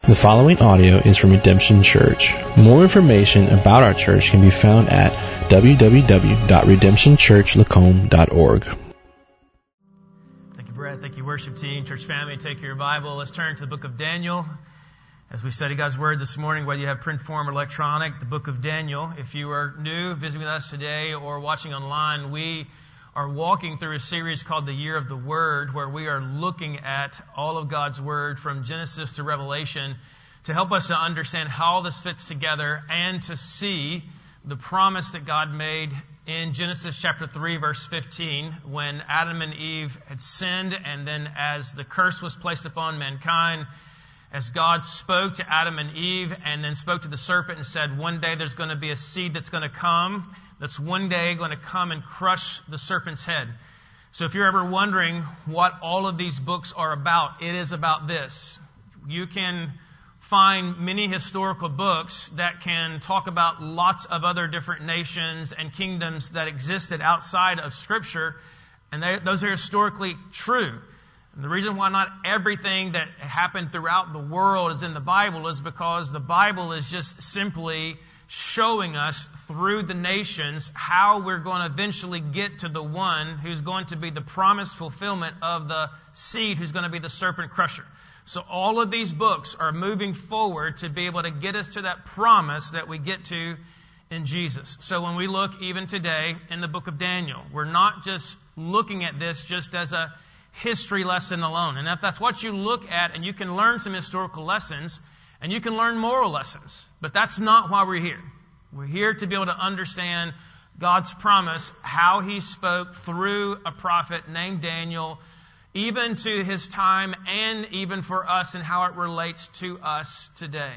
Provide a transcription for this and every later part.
The following audio is from Redemption Church. More information about our church can be found at www.redemptionchurchlacombe.org. Thank you, Brett. Thank you, worship team, church family. Take your Bible. Let's turn to the book of Daniel. As we study God's Word this morning, whether you have print form or electronic, the book of Daniel. If you are new, visiting with us today, or watching online, we are walking through a series called the Year of the Word, where we are looking at all of God's Word from Genesis to Revelation to help us to understand how this fits together and to see the promise that God made in Genesis chapter 3, verse 15, when Adam and Eve had sinned, and then as the curse was placed upon mankind, as God spoke to Adam and Eve and then spoke to the serpent and said, one day there's going to be a seed that's going to come, that's one day going to come and crush the serpent's head. So if you're ever wondering what all of these books are about, it is about this. You can find many historical books that can talk about lots of other different nations and kingdoms that existed outside of Scripture, and those are historically true. And the reason why not everything that happened throughout the world is in the Bible is because the Bible is just simply showing us through the nations how we're going to eventually get to the one who's going to be the promised fulfillment of the seed, who's going to be the serpent crusher. So all of these books are moving forward to be able to get us to that promise that we get to in Jesus. So when we look even today in the book of Daniel, we're not just looking at this just as a history lesson alone. And if that's what you look at, and you can learn some historical lessons, and you can learn moral lessons. But that's not why we're here. We're here to be able to understand God's promise, how He spoke through a prophet named Daniel, even to his time and even for us, and how it relates to us today.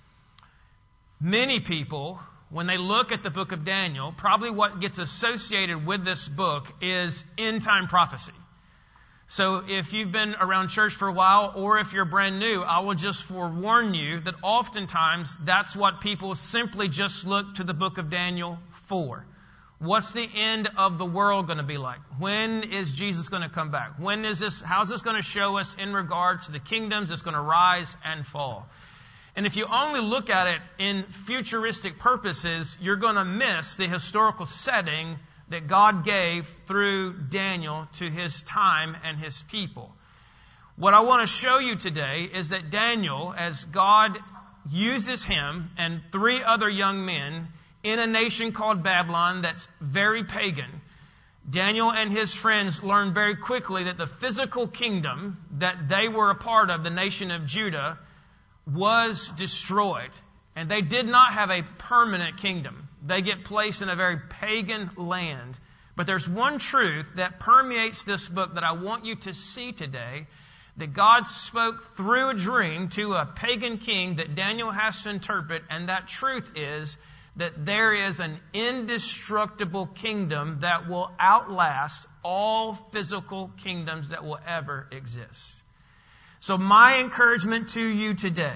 Many people, when they look at the book of Daniel, probably what gets associated with this book is end-time prophecy. So if you've been around church for a while, or if you're brand new, I will just forewarn you that oftentimes that's what people simply just look to the book of Daniel for. What's the end of the world going to be like? When is Jesus going to come back? When is this? How's this going to show us in regard to the kingdoms that's going to rise and fall? And if you only look at it in futuristic purposes, you're going to miss the historical setting that God gave through Daniel to his time and his people. What I want to show you today is that Daniel, as God uses him and three other young men in a nation called Babylon that's very pagan, Daniel and his friends learned very quickly that the physical kingdom that they were a part of, the nation of Judah, was destroyed. And they did not have a permanent kingdom. They get placed in a very pagan land. But there's one truth that permeates this book that I want you to see today, that God spoke through a dream to a pagan king that Daniel has to interpret, and that truth is that there is an indestructible kingdom that will outlast all physical kingdoms that will ever exist. So my encouragement to you today,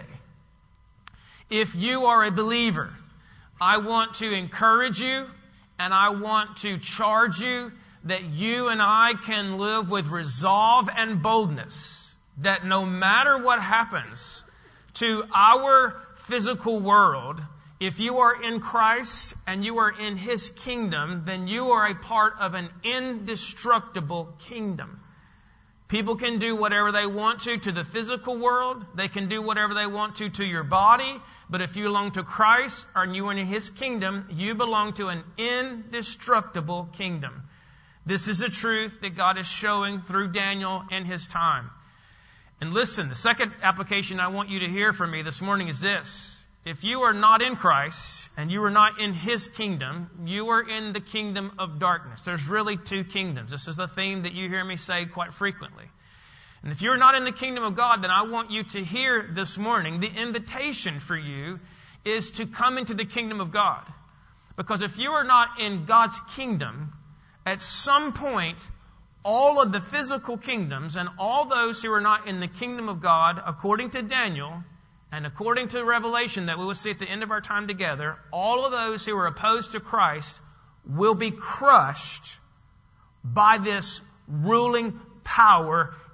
if you are a believer, I want to encourage you and I want to charge you that you and I can live with resolve and boldness, that no matter what happens to our physical world, if you are in Christ and you are in His kingdom, then you are a part of an indestructible kingdom. People can do whatever they want to the physical world. They can do whatever they want to your body. But if you belong to Christ and you are in His kingdom, you belong to an indestructible kingdom. This is a truth that God is showing through Daniel in his time. And listen, the second application I want you to hear from me this morning is this. If you are not in Christ and you are not in His kingdom, you are in the kingdom of darkness. There's really two kingdoms. This is the theme that you hear me say quite frequently. And if you're not in the kingdom of God, then I want you to hear this morning, the invitation for you is to come into the kingdom of God. Because if you are not in God's kingdom, at some point, all of the physical kingdoms and all those who are not in the kingdom of God, according to Daniel, and according to Revelation that we will see at the end of our time together, all of those who are opposed to Christ will be crushed by this ruling power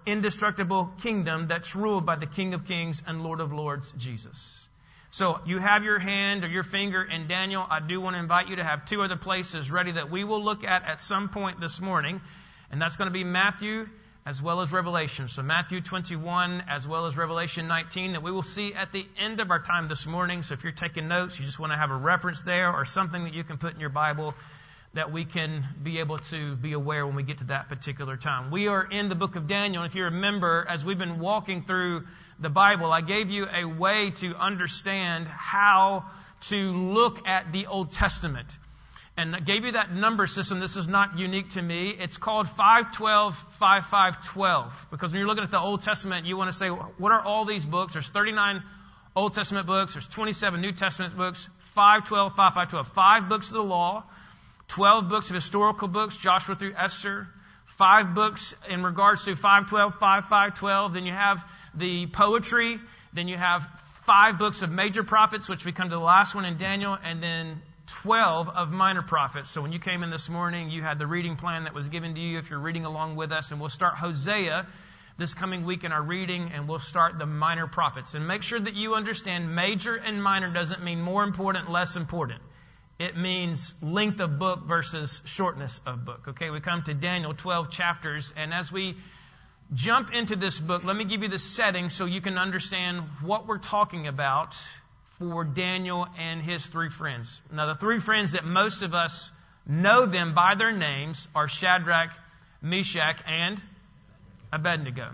indestructible kingdom that's ruled by the King of Kings and Lord of Lords, Jesus. So you have your hand or your finger in Daniel. I do want to invite you to have two other places ready that we will look at some point this morning. And that's going to be Matthew as well as Revelation. So Matthew 21 as well as Revelation 19 that we will see at the end of our time this morning. So if you're taking notes, you just want to have a reference there or something that you can put in your Bible that we can be able to be aware when we get to that particular time. We are in the book of Daniel. And if you remember, as we've been walking through the Bible, I gave you a way to understand how to look at the Old Testament. And I gave you that number system. This is not unique to me. It's called 512, 5512. Because when you're looking at the Old Testament, you want to say, what are all these books? There's 39 Old Testament books. There's 27 New Testament books. 512, 5512. 5 books of the law. 12 books of historical books, Joshua through Esther. 5 books in regards to 512, 5512. Then you have the poetry. Then you have 5 books of major prophets, which we come to the last one in Daniel. And then 12 of minor prophets. So when you came in this morning, you had the reading plan that was given to you if you're reading along with us. And we'll start Hosea this coming week in our reading, and we'll start the minor prophets. And make sure that you understand major and minor doesn't mean more important, less important. It means length of book versus shortness of book. Okay, we come to Daniel, 12 chapters. And as we jump into this book, let me give you the setting so you can understand what we're talking about for Daniel and his 3 friends. Now, the 3 friends that most of us know them by their names are Shadrach, Meshach, and Abednego.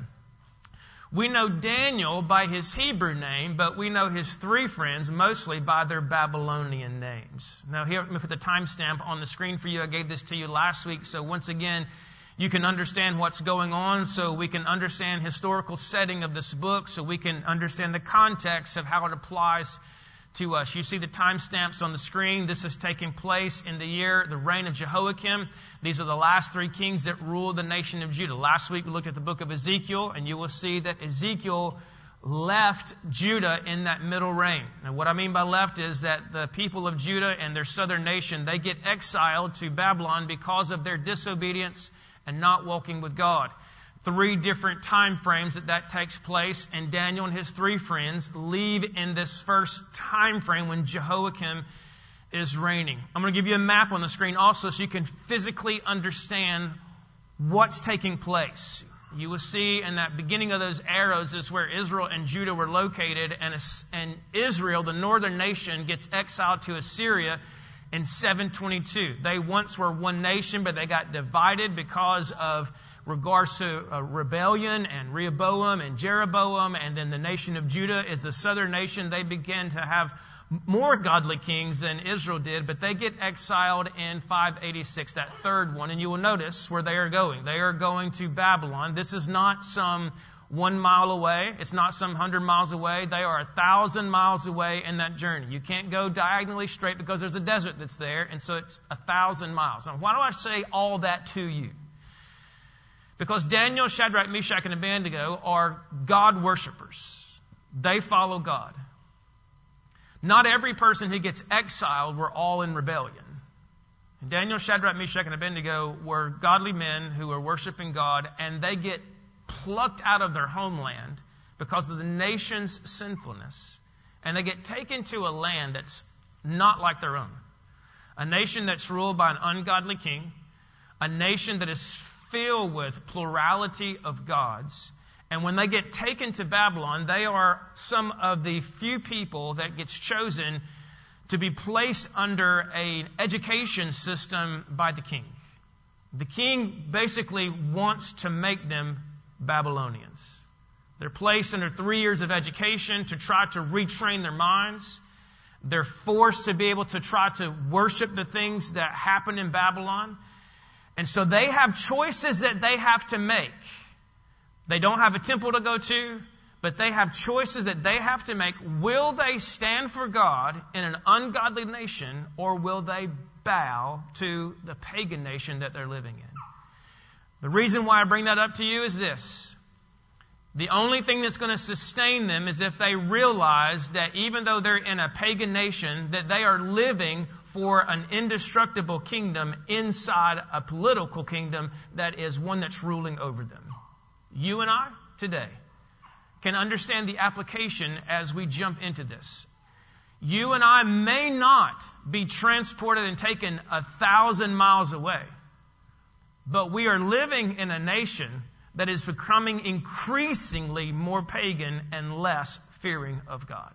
We know Daniel by his Hebrew name, but we know his 3 friends mostly by their Babylonian names. Now, here, let me put the timestamp on the screen for you. I gave this to you last week, so once again, you can understand what's going on, so we can understand historical setting of this book, so we can understand the context of how it applies to us. You see the timestamps on the screen. This is taking place in the reign of Jehoiakim. These are the last 3 kings that ruled the nation of Judah. Last week we looked at the book of Ezekiel, and you will see that Ezekiel left Judah in that middle reign. And what I mean by left is that the people of Judah and their southern nation, they get exiled to Babylon because of their disobedience and not walking with God. 3 different time frames that takes place, and Daniel and his 3 friends leave in this first time frame when Jehoiakim is reigning. I'm going to give you a map on the screen also so you can physically understand what's taking place. You will see in that beginning of those arrows is where Israel and Judah were located, and Israel, the northern nation, gets exiled to Assyria in 722. They once were one nation, but they got divided because of regards to rebellion and Rehoboam and Jeroboam, and then the nation of Judah is the southern nation. They began to have more godly kings than Israel did, but they get exiled in 586, that third one, and you will notice where they are going. They are going to Babylon. This is not some 1 mile away. It's not some 100 miles away. They are 1,000 miles away in that journey. You can't go diagonally straight because there's a desert that's there, and so it's 1,000 miles. Now, why do I say all that to you? Because Daniel, Shadrach, Meshach, and Abednego are God worshipers. They follow God. Not every person who gets exiled were all in rebellion. Daniel, Shadrach, Meshach, and Abednego were godly men who were worshiping God, and they get plucked out of their homeland because of the nation's sinfulness. And they get taken to a land that's not like their own. A nation that's ruled by an ungodly king. A nation that is filled with plurality of gods. And when they get taken to Babylon, they are some of the few people that gets chosen to be placed under an education system by the king. The king basically wants to make them Babylonians. They're placed under 3 years of education to try to retrain their minds. They're forced to be able to try to worship the things that happen in Babylon. And so they have choices that they have to make. They don't have a temple to go to, but they have choices that they have to make. Will they stand for God in an ungodly nation, or will they bow to the pagan nation that they're living in? The reason why I bring that up to you is this. The only thing that's going to sustain them is if they realize that even though they're in a pagan nation, that they are living for an indestructible kingdom inside a political kingdom that is one that's ruling over them. you and I today can understand the application as we jump into this. You and I may not be transported and taken 1,000 miles away, but we are living in a nation that is becoming increasingly more pagan and less fearing of God.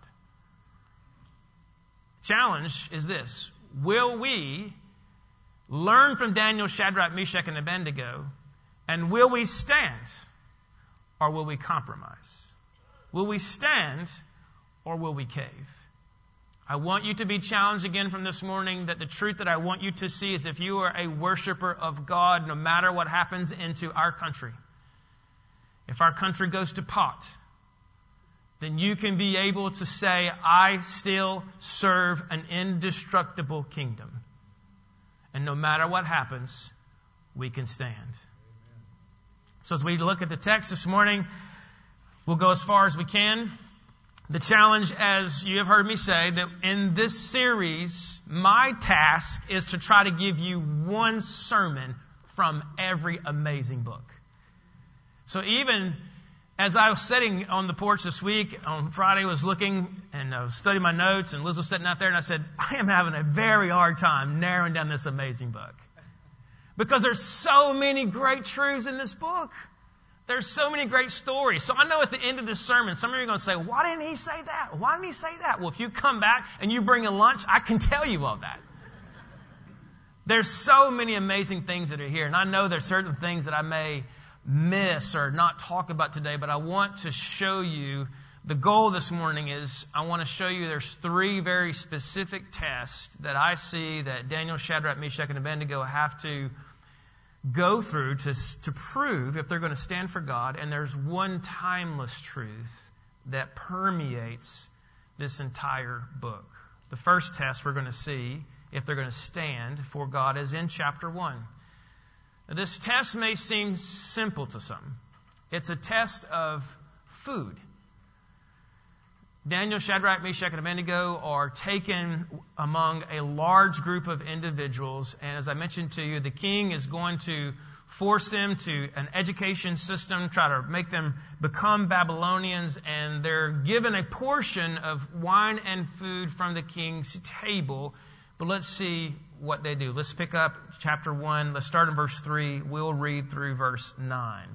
Challenge is this: will we learn from Daniel, Shadrach, Meshach, and Abednego, and will we stand or will we compromise? Will we stand or will we cave? I want you to be challenged again from this morning that the truth that I want you to see is if you are a worshiper of God, no matter what happens into our country, if our country goes to pot, then you can be able to say, I still serve an indestructible kingdom. And no matter what happens, we can stand. So as we look at the text this morning, we'll go as far as we can. The challenge, as you have heard me say, that in this series, my task is to try to give you one sermon from every amazing book. So even as I was sitting on the porch this week, on Friday, I was looking and I was studying my notes, and Liz was sitting out there, and I said, I am having a very hard time narrowing down this amazing book. Because there's so many great truths in this book. There's so many great stories. So I know at the end of this sermon, some of you are going to say, why didn't he say that? Why didn't he say that? Well, if you come back and you bring a lunch, I can tell you all that. There's so many amazing things that are here. And I know there's certain things that I may miss or not talk about today, but I want to show you, the goal this morning is I want to show you there's 3 very specific tests that I see that Daniel, Shadrach, Meshach, and Abednego have to go through to prove if they're going to stand for God. And there's one timeless truth that permeates this entire book. The first test we're going to see if they're going to stand for God is in chapter 1. Now, this test may seem simple to some. It's a test of food. Daniel, Shadrach, Meshach, and Abednego are taken among a large group of individuals. And as I mentioned to you, the king is going to force them to an education system, try to make them become Babylonians. And they're given a portion of wine and food from the king's table. But let's see what they do. Let's pick up chapter 1. Let's start in verse 3. We'll read through verse 9.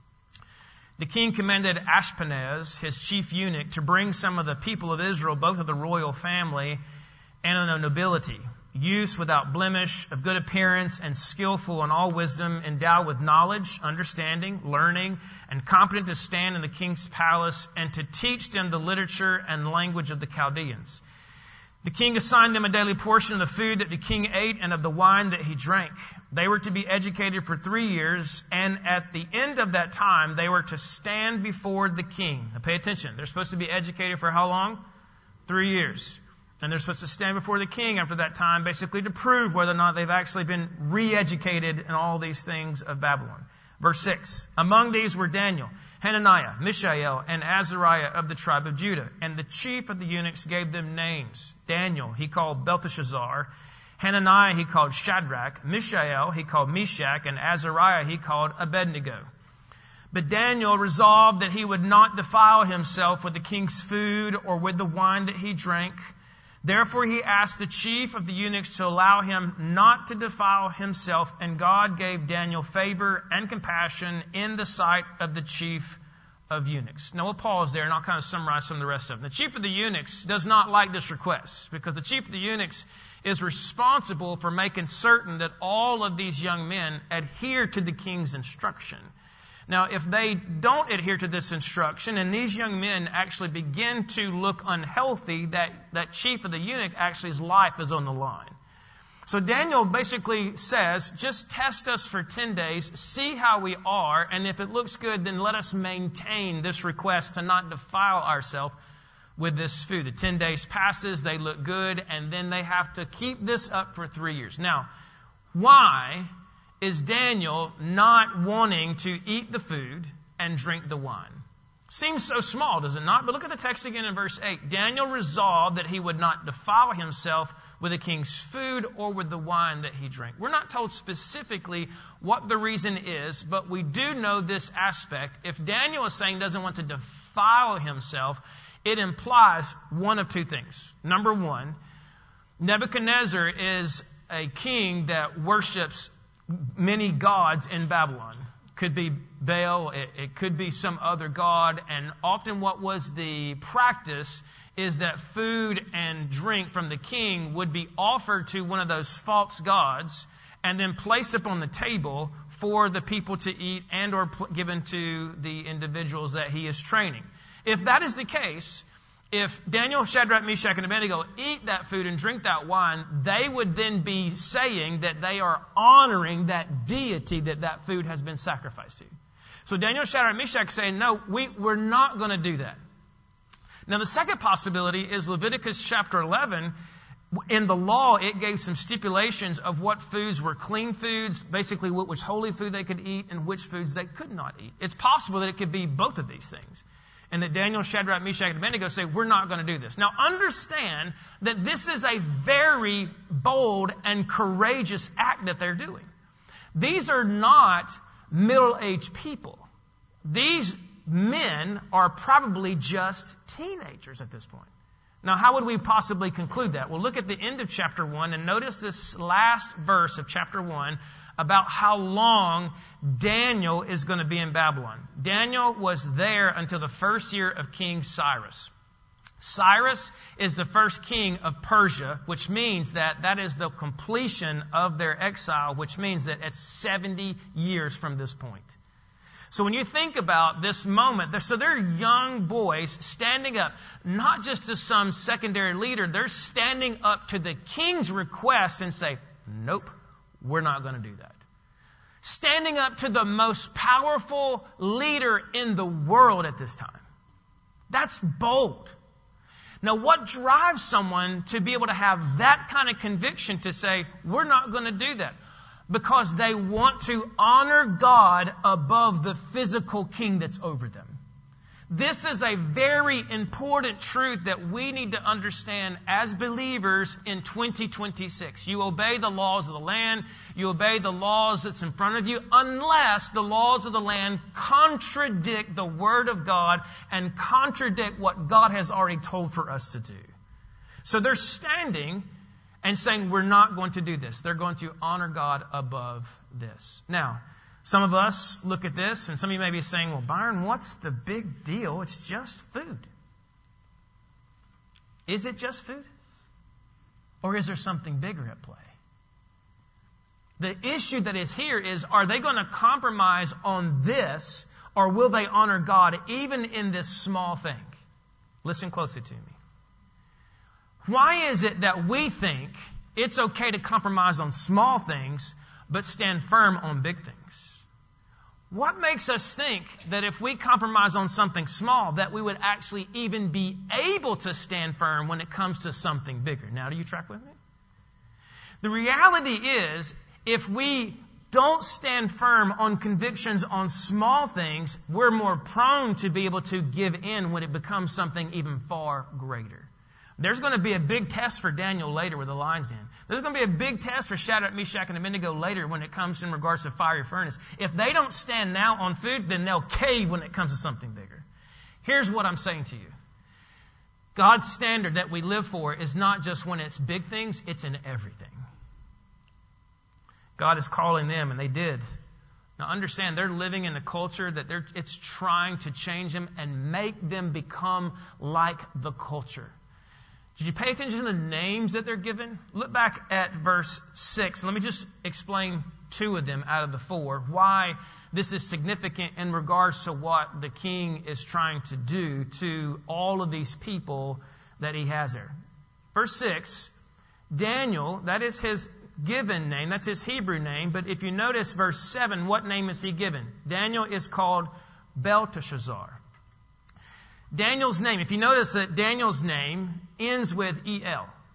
The king commanded Ashpenaz, his chief eunuch, to bring some of the people of Israel, both of the royal family and of the nobility, youths without blemish, of good appearance, and skillful in all wisdom, endowed with knowledge, understanding, learning, and competent to stand in the king's palace, and to teach them the literature and language of the Chaldeans. The king assigned them a daily portion of the food that the king ate and of the wine that he drank. They were to be educated for 3 years, and at the end of that time, they were to stand before the king. Now pay attention. They're supposed to be educated for how long? 3 years. And they're supposed to stand before the king after that time, basically to prove whether or not they've actually been re-educated in all these things of Babylon. Verse 6. Among these were Daniel, Hananiah, Mishael, and Azariah of the tribe of Judah. And the chief of the eunuchs gave them names. Daniel he called Belteshazzar. Hananiah he called Shadrach. Mishael he called Meshach. And Azariah he called Abednego. But Daniel resolved that he would not defile himself with the king's food or with the wine that he drank. Therefore he asked the chief of the eunuchs to allow him not to defile himself, and God gave Daniel favor and compassion in the sight of the chief of eunuchs. Now we'll pause there and I'll kind of summarize some of the rest of them. The chief of the eunuchs does not like this request because the chief of the eunuchs is responsible for making certain that all of these young men adhere to the king's instruction. Now, if they don't adhere to this instruction and these young men actually begin to look unhealthy, that chief of the eunuch actually his life is on the line. So Daniel basically says, just test us for 10 days, see how we are, and if it looks good, then let us maintain this request to not defile ourselves with this food. The 10 days passes, they look good, and then they have to keep this up for 3 years. Now, why is Daniel not wanting to eat the food and drink the wine? Seems so small, does it not? But look at the text again in verse 8. Daniel resolved that he would not defile himself with the king's food or with the wine that he drank. We're not told specifically what the reason is, but we do know this aspect. If Daniel is saying he doesn't want to defile himself, it implies one of two things. Number one, Nebuchadnezzar is a king that worships many gods in Babylon. Could be Baal, it could be some other god, and often what was the practice is that food and drink from the king would be offered to one of those false gods and then placed upon the table for the people to eat and or given to the individuals that he is training. If that is the case, if Daniel, Shadrach, Meshach, and Abednego eat that food and drink that wine, they would then be saying that they are honoring that deity that food has been sacrificed to. So Daniel, Shadrach, Meshach saying, no, we're not going to do that. Now the second possibility is Leviticus chapter 11. In the law, it gave some stipulations of what foods were clean foods, basically what was holy food they could eat and which foods they could not eat. It's possible that it could be both of these things. And that Daniel, Shadrach, Meshach, and Abednego say, we're not going to do this. Now understand that this is a very bold and courageous act that they're doing. These are not middle-aged people. These men are probably just teenagers at this point. Now, how would we possibly conclude that? Well, look at the end of chapter 1 and notice this last verse of chapter 1 about how long Daniel is going to be in Babylon. Daniel was there until the first year of King Cyrus. Cyrus is the first king of Persia, which means that is the completion of their exile, which means that it's 70 years from this point. So when you think about this moment, so they're young boys standing up, not just to some secondary leader, they're standing up to the king's request and say, nope, we're not going to do that. Standing up to the most powerful leader in the world at this time. That's bold. Now, what drives someone to be able to have that kind of conviction to say, we're not going to do that? Because they want to honor God above the physical king that's over them. This is a very important truth that we need to understand as believers in 2026. You obey the laws of the land. You obey the laws that's in front of you, unless the laws of the land contradict the Word of God and contradict what God has already told for us to do. So they're standing and saying, we're not going to do this. They're going to honor God above this. Now, some of us look at this, and some of you may be saying, well, Byron, what's the big deal? It's just food. Is it just food? Or is there something bigger at play? The issue that is here is, are they going to compromise on this, or will they honor God even in this small thing? Listen closely to me. Why is it that we think it's okay to compromise on small things, but stand firm on big things? What makes us think that if we compromise on something small, that we would actually even be able to stand firm when it comes to something bigger? Now, do you track with me? The reality is, if we don't stand firm on convictions on small things, we're more prone to be able to give in when it becomes something even far greater. There's going to be a big test for Daniel later with the lion's den. There's going to be a big test for Shadrach, Meshach, and Abednego later when it comes in regards to fiery furnace. If they don't stand now on food, then they'll cave when it comes to something bigger. Here's what I'm saying to you. God's standard that we live for is not just when it's big things, it's in everything. God is calling them, and they did. Now understand, they're living in a culture that it's trying to change them and make them become like the culture. Did you pay attention to the names that they're given? Look back at verse 6. Let me just explain 2 of them out of the 4. Why this is significant in regards to what the king is trying to do to all of these people that he has there. Verse 6, Daniel, that is his given name. That's his Hebrew name. But if you notice verse 7, what name is he given? Daniel is called Belteshazzar. Daniel's name, if you notice that Daniel's name ends with E-L.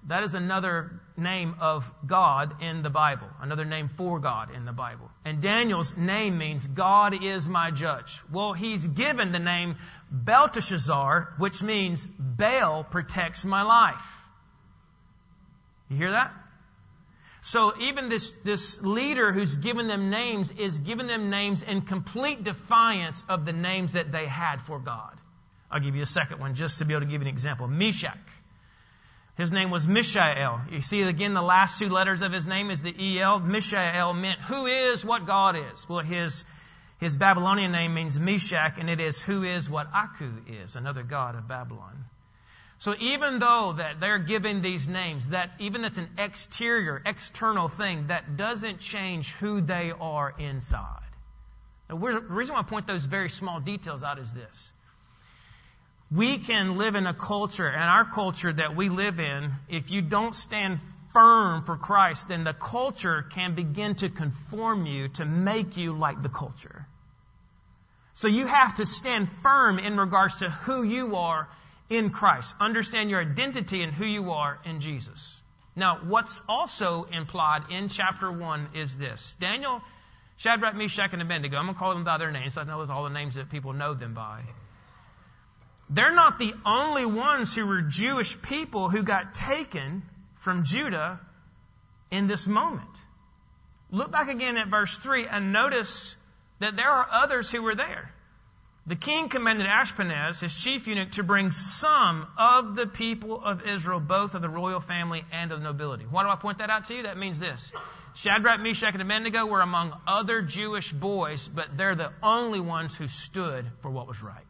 That is another name of God in the Bible, another name for God in the Bible. And Daniel's name means God is my judge. Well, he's given the name Belteshazzar, which means Baal protects my life. You hear that? So even this leader who's given them names is giving them names in complete defiance of the names that they had for God. I'll give you a second one just to be able to give you an example. Meshach. His name was Mishael. You see again, the last two letters of his name is the E-L. Mishael meant who is what God is. Well, his Babylonian name means Meshach, and it is who is what Aku is, another god of Babylon. So even though that they're giving these names, that even that's an exterior, external thing, that doesn't change who they are inside. Now, the reason why I point those very small details out is this. We can live in a culture, and our culture that we live in, if you don't stand firm for Christ, then the culture can begin to conform you to make you like the culture. So you have to stand firm in regards to who you are in Christ. Understand your identity and who you are in Jesus. Now, what's also implied in chapter 1 is this. Daniel, Shadrach, Meshach, and Abednego, I'm going to call them by their names, so I know it's all the names that people know them by. They're not the only ones who were Jewish people who got taken from Judah in this moment. Look back again at verse 3 and notice that there are others who were there. The king commanded Ashpenaz, his chief eunuch, to bring some of the people of Israel, both of the royal family and of the nobility. Why do I point that out to you? That means this. Shadrach, Meshach, and Abednego were among other Jewish boys, but they're the only ones who stood for what was right.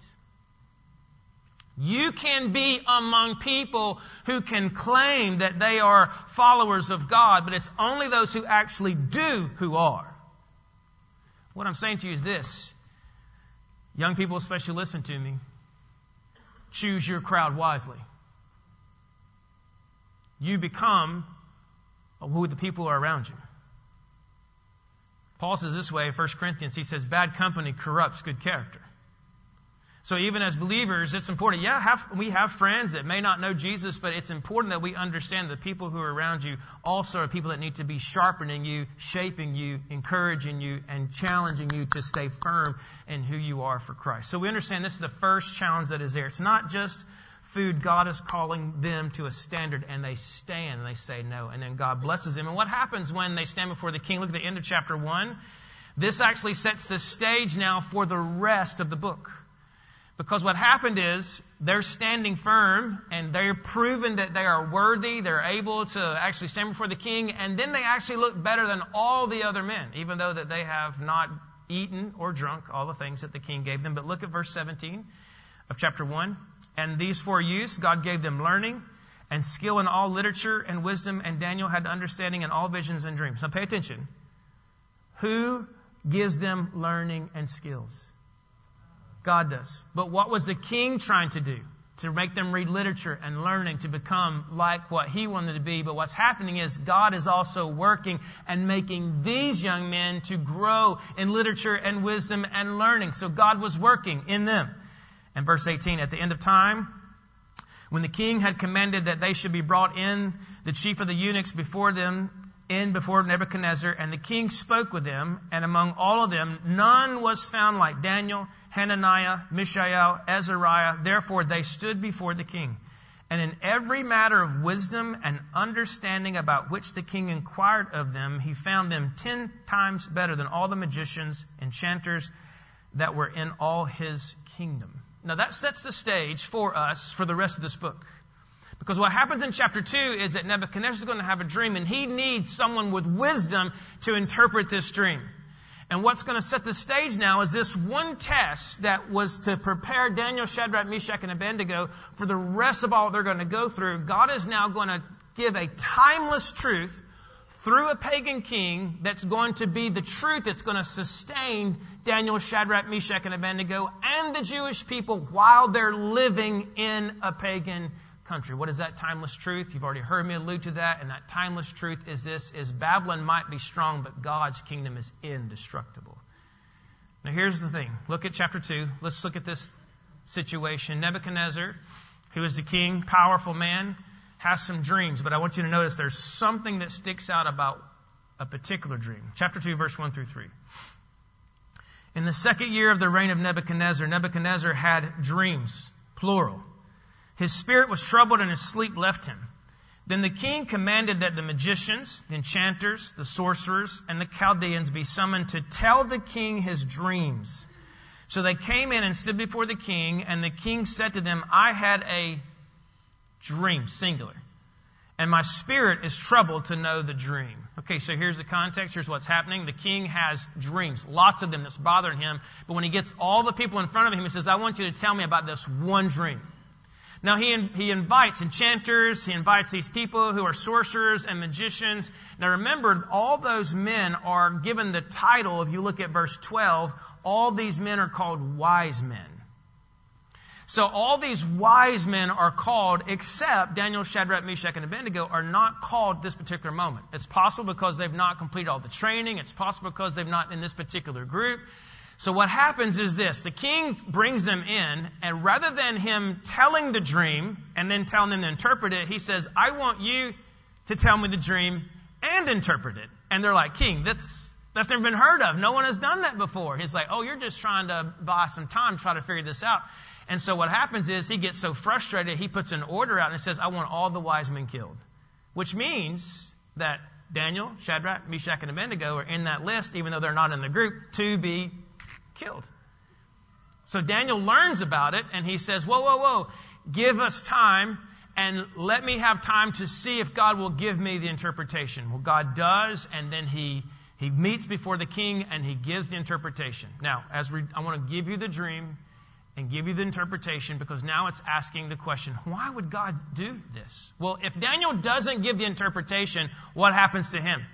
You can be among people who can claim that they are followers of God, but it's only those who actually do who are. What I'm saying to you is this. Young people especially, listen to me. Choose your crowd wisely. You become who the people are around you. Paul says this way in 1 Corinthians. He says, bad company corrupts good character. So even as believers, it's important. We have friends that may not know Jesus, but it's important that we understand the people who are around you also are people that need to be sharpening you, shaping you, encouraging you, and challenging you to stay firm in who you are for Christ. So we understand this is the first challenge that is there. It's not just food. God is calling them to a standard, and they stand and they say no, and then God blesses them. And what happens when they stand before the king? Look at the end of chapter 1. This actually sets the stage now for the rest of the book. Because what happened is they're standing firm and they're proven that they are worthy. They're able to actually stand before the king. And then they actually look better than all the other men, even though that they have not eaten or drunk all the things that the king gave them. But look at verse 17 of chapter 1. And these 4 youths, God gave them learning and skill in all literature and wisdom. And Daniel had understanding in all visions and dreams. Now pay attention. Who gives them learning and skills? God does. But what was the king trying to do? To make them read literature and learning to become like what he wanted to be. But what's happening is God is also working and making these young men to grow in literature and wisdom and learning. So God was working in them. And verse 18, at the end of time, when the king had commanded that they should be brought in, the chief of the eunuchs before Nebuchadnezzar, and the king spoke with them, and among all of them none was found like Daniel, Hananiah, Mishael, Azariah. Therefore they stood before the king. And in every matter of wisdom and understanding about which the king inquired of them, he found them 10 times better than all the magicians, enchanters that were in all his kingdom. Now that sets the stage for us for the rest of this book. Because what happens in chapter 2 is that Nebuchadnezzar is going to have a dream, and he needs someone with wisdom to interpret this dream. And what's going to set the stage now is this one test that was to prepare Daniel, Shadrach, Meshach, and Abednego for the rest of all they're going to go through. God is now going to give a timeless truth through a pagan king that's going to be the truth that's going to sustain Daniel, Shadrach, Meshach, and Abednego and the Jewish people while they're living in a pagan country. What is that timeless truth? You've already heard me allude to that. And that timeless truth is this, is Babylon might be strong, but God's kingdom is indestructible. Now here's the thing. Look at chapter 2. Let's look at this situation. Nebuchadnezzar, who is the king, powerful man, has some dreams, but I want you to notice there's something that sticks out about a particular dream. Chapter 2, verse 1 through 3. In the second year of the reign of Nebuchadnezzar, Nebuchadnezzar had dreams, plural. His spirit was troubled and his sleep left him. Then the king commanded that the magicians, the enchanters, the sorcerers, and the Chaldeans be summoned to tell the king his dreams. So they came in and stood before the king, and the king said to them, I had a dream, singular, and my spirit is troubled to know the dream. Okay, so here's the context. Here's what's happening. The king has dreams, lots of them that's bothering him. But when he gets all the people in front of him, he says, I want you to tell me about this one dream. Now, he invites enchanters, he invites these people who are sorcerers and magicians. Now, remember, all those men are given the title, if you look at verse 12, all these men are called wise men. So all these wise men are called, except Daniel, Shadrach, Meshach, and Abednego are not called this particular moment. It's possible because they've not completed all the training. It's possible because they've not in this particular group. So what happens is this. The king brings them in, and rather than him telling the dream and then telling them to interpret it, he says, I want you to tell me the dream and interpret it. And they're like, King, that's never been heard of. No one has done that before. He's like, oh, you're just trying to buy some time to try to figure this out. And so what happens is he gets so frustrated, he puts an order out and says, I want all the wise men killed. Which means that Daniel, Shadrach, Meshach, and Abednego are in that list, even though they're not in the group, to be killed. So Daniel learns about it and he says, whoa, give us time and let me have time to see if God will give me the interpretation. Well, God does, and then he meets before the king and he gives the interpretation. Now, I want to give you the dream and give you the interpretation, because now it's asking the question, why would God do this? Well, if Daniel doesn't give the interpretation, what happens to him?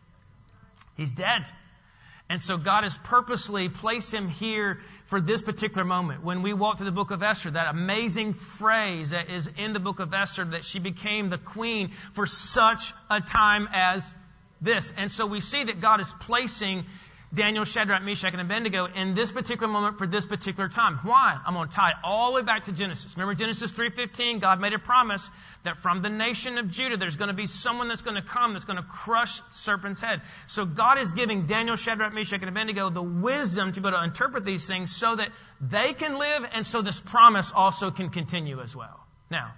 He's dead. And so God has purposely placed him here for this particular moment. When we walk through the book of Esther, that amazing phrase that is in the book of Esther, that she became the queen for such a time as this. And so we see that God is placing Daniel, Shadrach, Meshach, and Abednego in this particular moment for this particular time. Why? I'm going to tie it all the way back to Genesis. Remember Genesis 3:15? God made a promise that from the nation of Judah, there's going to be someone that's going to come that's going to crush the serpent's head. So God is giving Daniel, Shadrach, Meshach, and Abednego the wisdom to be able to interpret these things so that they can live and so this promise also can continue as well. Now,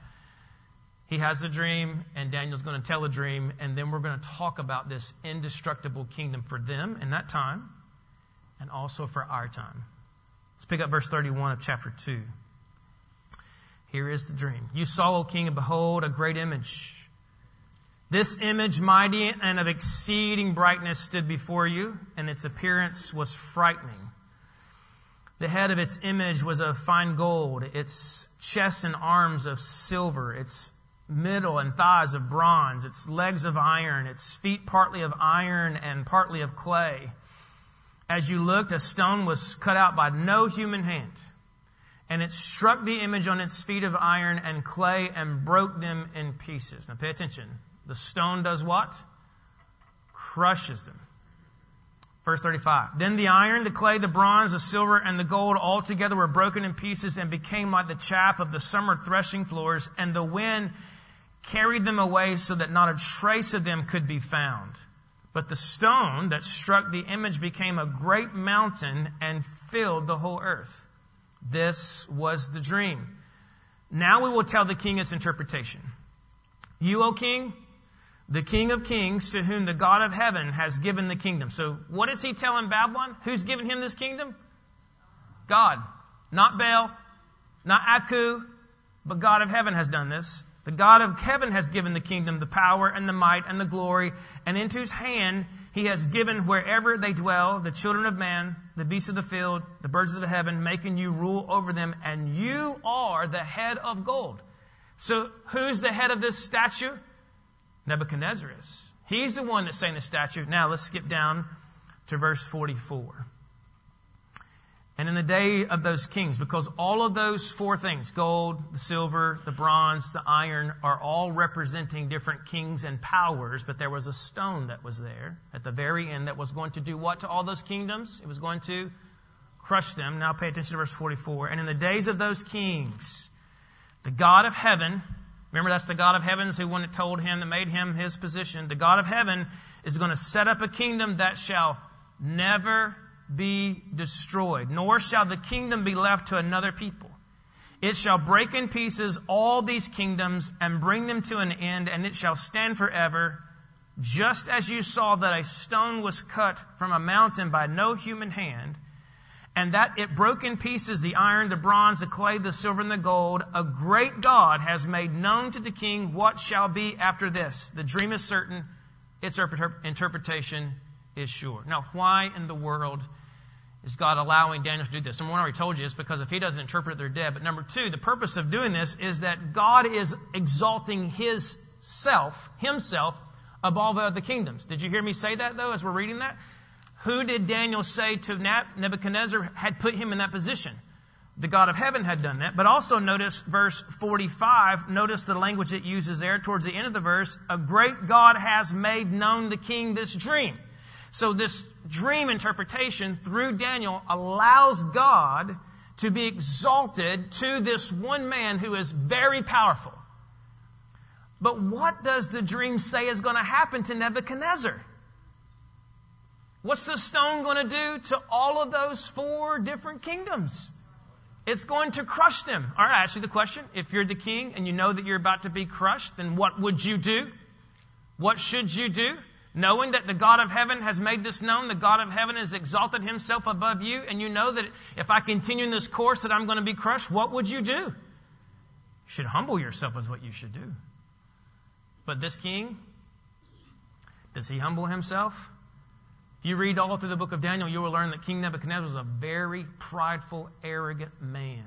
he has the dream, and Daniel's going to tell the dream, and then we're going to talk about this indestructible kingdom for them in that time, and also for our time. Let's pick up verse 31 of chapter 2. Here is the dream. You saw, O king, and behold, a great image. This image, mighty and of exceeding brightness, stood before you, and its appearance was frightening. The head of its image was of fine gold, its chest and arms of silver, its middle and thighs of bronze, its legs of iron, its feet partly of iron and partly of clay. As you looked, a stone was cut out by no human hand, and it struck the image on its feet of iron and clay and broke them in pieces. Now pay attention. The stone does what? Crushes them. Verse 35. Then the iron, the clay, the bronze, the silver, and the gold all together were broken in pieces and became like the chaff of the summer threshing floors, and the wind carried them away so that not a trace of them could be found. But the stone that struck the image became a great mountain and filled the whole earth. This was the dream. Now we will tell the king its interpretation. You, O king, the King of Kings, to whom the God of heaven has given the kingdom. So what is he telling Babylon? Who's given him this kingdom? God. Not Baal, not Aku, but God of heaven has done this. The God of heaven has given the kingdom, the power and the might and the glory, and into his hand he has given wherever they dwell, the children of man, the beasts of the field, the birds of the heaven, making you rule over them, and you are the head of gold. So who's the head of this statue? Nebuchadnezzar is. He's the one that's saying the statue. Now let's skip down to verse 44. And in the day of those kings, because all of those four things, gold, the silver, the bronze, the iron, are all representing different kings and powers, but there was a stone that was there at the very end that was going to do what to all those kingdoms? It was going to crush them. Now pay attention to verse 44. And in the days of those kings, the God of heaven Remember, that's the God of heavens who, when it told him, that made him his position. The God of heaven is going to set up a kingdom that shall never be destroyed, nor shall the kingdom be left to another people. It shall break in pieces all these kingdoms and bring them to an end, and it shall stand forever, just as you saw that a stone was cut from a mountain by no human hand, and that it broke in pieces the iron, the bronze, the clay, the silver, and the gold. A great God has made known to the king what shall be after this. The dream is certain, its interpretation is sure. Now, why in the world is God allowing Daniel to do this? Number one, I already told you, it's because if he doesn't interpret it, they're dead. But number two, the purpose of doing this is that God is exalting himself above all the other kingdoms. Did you hear me say that, though, as we're reading that? Who did Daniel say to Nebuchadnezzar had put him in that position? The God of heaven had done that. But also notice verse 45. Notice the language it uses there towards the end of the verse. A great God has made known the king this dream. So this dream interpretation through Daniel allows God to be exalted to this one man who is very powerful. But what does the dream say is going to happen to Nebuchadnezzar? What's the stone going to do to all of those four different kingdoms? It's going to crush them. All right, I ask you the question. If you're the king and you know that you're about to be crushed, then what would you do? What should you do? Knowing that the God of heaven has made this known, the God of heaven has exalted himself above you, and you know that if I continue in this course that I'm going to be crushed, what would you do? You should humble yourself is what you should do. But this king, does he humble himself? If you read all through the book of Daniel, you will learn that King Nebuchadnezzar was a very prideful, arrogant man.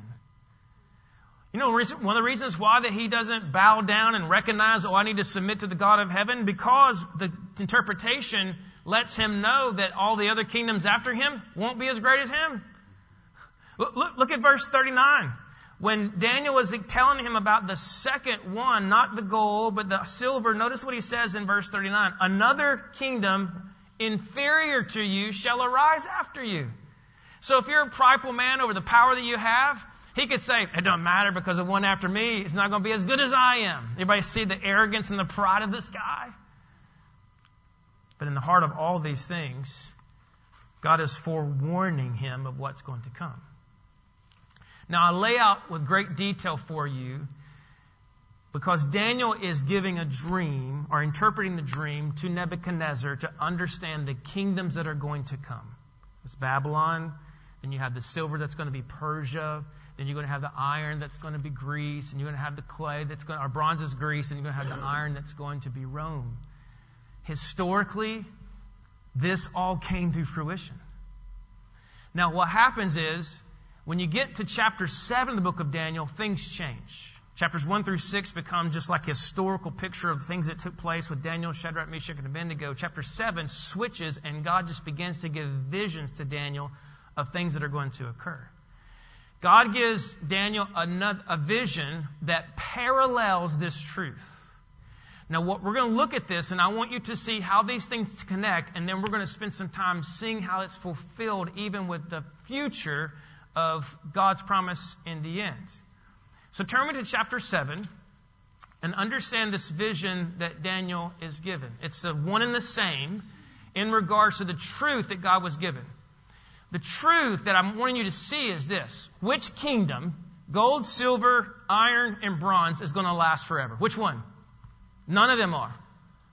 You know, one of the reasons why that he doesn't bow down and recognize, I need to submit to the God of heaven, because the interpretation lets him know that all the other kingdoms after him won't be as great as him. Look at verse 39. When Daniel was telling him about the second one, not the gold, but the silver, notice what he says in verse 39. Another kingdom inferior to you shall arise after you. So if you're a prideful man over the power that you have, he could say, it doesn't matter because the one after me is not going to be as good as I am. Everybody see the arrogance and the pride of this guy? But in the heart of all these things, God is forewarning him of what's going to come. Now, I lay out with great detail for you because Daniel is giving a dream or interpreting the dream to Nebuchadnezzar to understand the kingdoms that are going to come. It's Babylon, then you have the silver that's going to be Persia, then you're going to have the iron that's going to be Greece, and you're going to have the clay or bronze is Greece, and you're going to have the iron that's going to be Rome. Historically, this all came to fruition. Now, what happens is, when you get to chapter 7 of the book of Daniel, things change. Chapters 1 through 6 become just like a historical picture of things that took place with Daniel, Shadrach, Meshach, and Abednego. Chapter 7 switches, and God just begins to give visions to Daniel of things that are going to occur. God gives Daniel a vision that parallels this truth. Now, we're going to look at this, and I want you to see how these things connect, and then we're going to spend some time seeing how it's fulfilled even with the future of God's promise in the end. So turn me to chapter 7 and understand this vision that Daniel is given. It's the one and the same in regards to the truth that God was given. The truth that I'm wanting you to see is this. Which kingdom, gold, silver, iron, and bronze, is going to last forever? Which one? None of them are.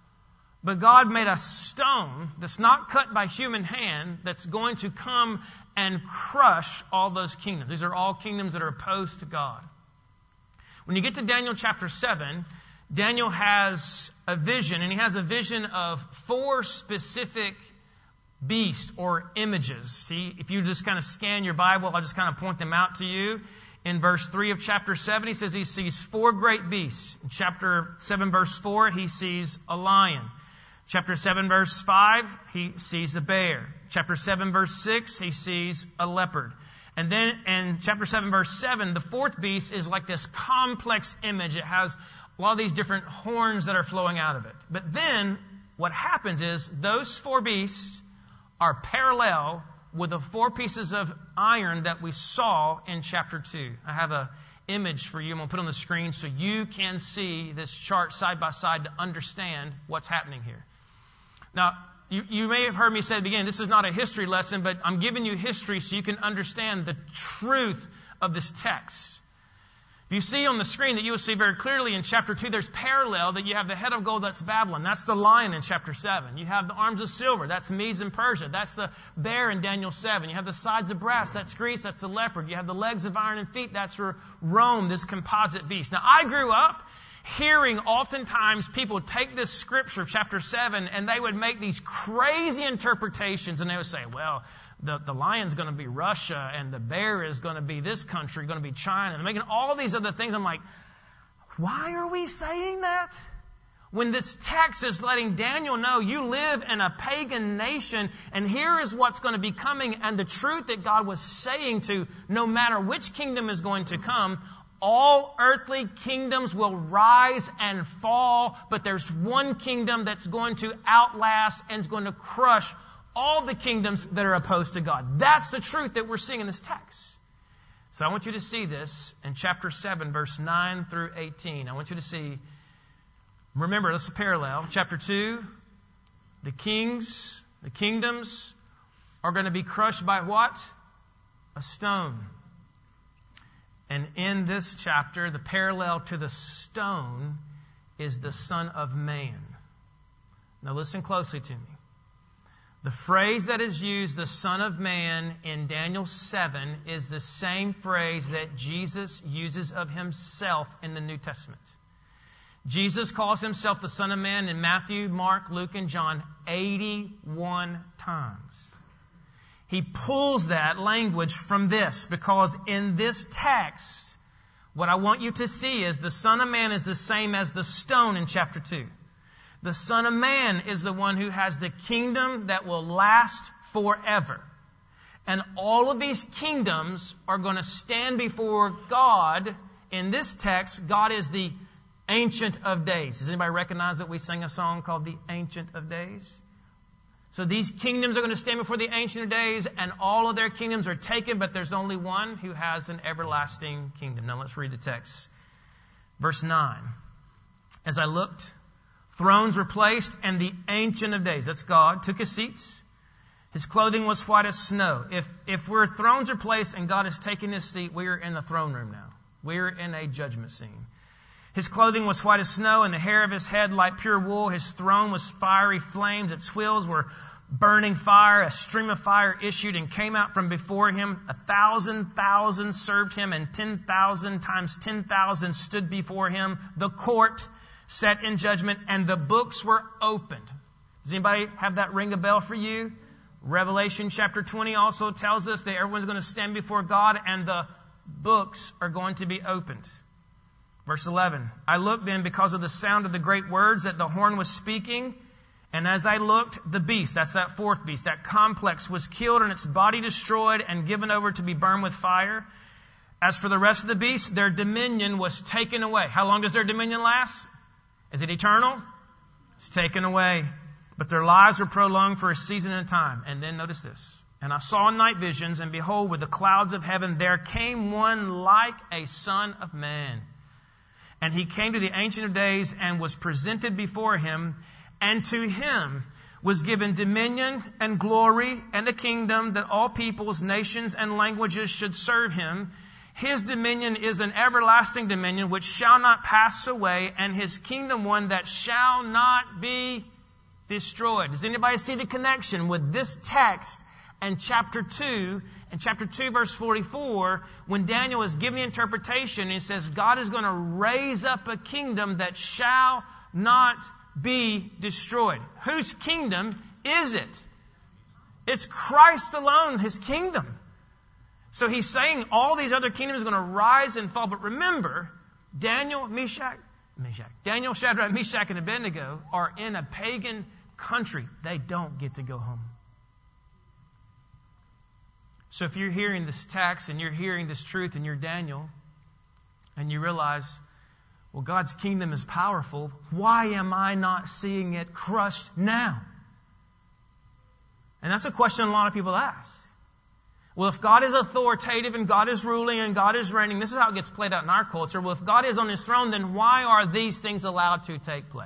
But God made a stone that's not cut by human hand that's going to come and crush all those kingdoms. These are all kingdoms that are opposed to God. When you get to Daniel chapter 7, Daniel has a vision, and he has a vision of 4 specific beasts or images. See, if you just kind of scan your Bible, I'll just kind of point them out to you. In verse 3 of chapter 7, he says he sees 4 great beasts. In chapter 7, verse 4, he sees a lion. Chapter 7, verse 5, he sees a bear. Chapter 7, verse 6, he sees a leopard. And then in chapter 7, verse 7, the 4th beast is like this complex image. It has a lot of these different horns that are flowing out of it. But then what happens is those 4 beasts are parallel with the 4 pieces of iron that we saw in chapter 2. I have an image for you. I'm going to put on the screen so you can see this chart side by side to understand what's happening here. Now, you may have heard me say at the beginning, this is not a history lesson, but I'm giving you history so you can understand the truth of this text. You see on the screen that you will see very clearly in chapter 2, there's parallel that you have the head of gold, that's Babylon. That's the lion in chapter 7. You have the arms of silver, that's Medes and Persia. That's the bear in Daniel 7. You have the sides of brass, that's Greece, that's the leopard. You have the legs of iron and feet, that's for Rome, this composite beast. Now, I grew up hearing oftentimes people take this scripture, chapter 7, and they would make these crazy interpretations, and they would say, well, the lion's going to be Russia, and the bear is going to be this country, going to be China. They're making all these other things. I'm like, why are we saying that? When this text is letting Daniel know you live in a pagan nation, and here is what's going to be coming, and the truth that God was saying to no matter which kingdom is going to come, all earthly kingdoms will rise and fall, but there's one kingdom that's going to outlast and is going to crush all the kingdoms that are opposed to God. That's the truth that we're seeing in this text. So I want you to see this in chapter 7, verse 9 through 18. I want you to see, remember, this is a parallel. Chapter 2, the kingdoms are going to be crushed by what? A stone. And in this chapter, the parallel to the stone is the Son of Man. Now listen closely to me. The phrase that is used, the Son of Man, in Daniel 7 is the same phrase that Jesus uses of himself in the New Testament. Jesus calls himself the Son of Man in Matthew, Mark, Luke, and John 81 times. He pulls that language from this because in this text, what I want you to see is the Son of Man is the same as the stone in chapter 2. The Son of Man is the one who has the kingdom that will last forever. And all of these kingdoms are going to stand before God. In this text, God is the Ancient of Days. Does anybody recognize that we sang a song called The Ancient of Days? So these kingdoms are going to stand before the Ancient of Days, and all of their kingdoms are taken, but there's only one who has an everlasting kingdom. Now let's read the text. Verse 9. As I looked, thrones were placed, and the Ancient of Days, that's God, took his seat. His clothing was white as snow. If thrones are placed and God has taken his seat, we are in the throne room now. We're in a judgment scene. His clothing was white as snow, and the hair of his head like pure wool. His throne was fiery flames. Its wheels were burning fire. A stream of fire issued and came out from before him. 1,000,000 served him, and 10,000 times 10,000 stood before him. The court set in judgment, and the books were opened. Does anybody have that ring a bell for you? Revelation chapter 20 also tells us that everyone's going to stand before God, and the books are going to be opened. Verse 11, I looked then because of the sound of the great words that the horn was speaking. And as I looked, the beast, that's that fourth beast, that complex, was killed and its body destroyed and given over to be burned with fire. As for the rest of the beasts, their dominion was taken away. How long does their dominion last? Is it eternal? It's taken away. But their lives were prolonged for a season and a time. And then notice this. And I saw in night visions, and behold, with the clouds of heaven, there came one like a son of man. And he came to the Ancient of Days and was presented before him. And to him was given dominion and glory and a kingdom that all peoples, nations, and languages should serve him. His dominion is an everlasting dominion which shall not pass away, and his kingdom one that shall not be destroyed. Does anybody see the connection with this text and chapter 2? In chapter 2, verse 44, when Daniel is giving the interpretation, he says God is going to raise up a kingdom that shall not be destroyed. Whose kingdom is it? It's Christ alone, his kingdom. So he's saying all these other kingdoms are going to rise and fall. But remember, Daniel, Shadrach, Meshach, and Abednego are in a pagan country. They don't get to go home. So if you're hearing this text and you're hearing this truth and you're Daniel and you realize, well, God's kingdom is powerful, why am I not seeing it crushed now? And that's a question a lot of people ask. Well, if God is authoritative and God is ruling and God is reigning, this is how it gets played out in our culture. Well, if God is on His throne, then why are these things allowed to take place?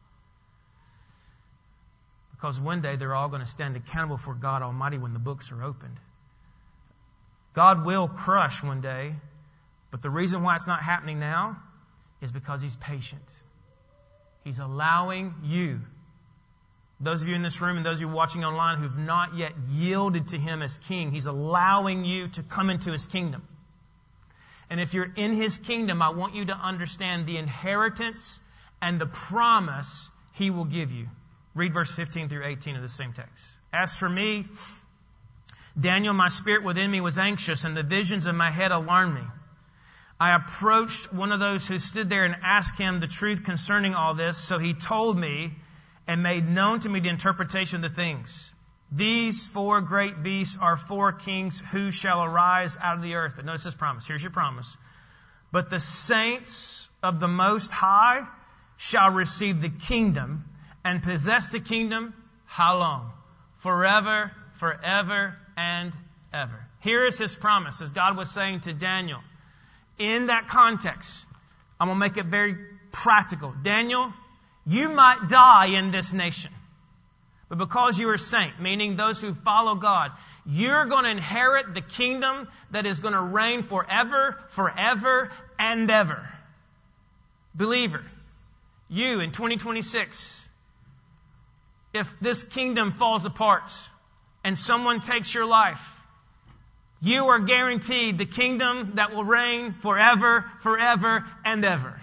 Because one day they're all going to stand accountable for God Almighty when the books are opened. God will crush one day, but the reason why it's not happening now is because He's patient. He's allowing you, those of you in this room and those of you watching online who've not yet yielded to Him as King, He's allowing you to come into His kingdom. And if you're in His kingdom, I want you to understand the inheritance and the promise He will give you. Read verse 15 through 18 of the same text. As for me, Daniel, my spirit within me was anxious, and the visions of my head alarmed me. I approached one of those who stood there and asked him the truth concerning all this. So he told me and made known to me the interpretation of the things. These 4 great beasts are 4 kings who shall arise out of the earth. But notice this promise. Here's your promise. But the saints of the Most High shall receive the kingdom and possess the kingdom. How long? Forever, forever, and ever. Here is His promise, as God was saying to Daniel. In that context, I'm going to make it very practical. Daniel, you might die in this nation, but because you are a saint, meaning those who follow God, you're going to inherit the kingdom that is going to reign forever, forever, and ever. Believer, you in 2026, if this kingdom falls apart and someone takes your life, you are guaranteed the kingdom that will reign forever, forever, and ever.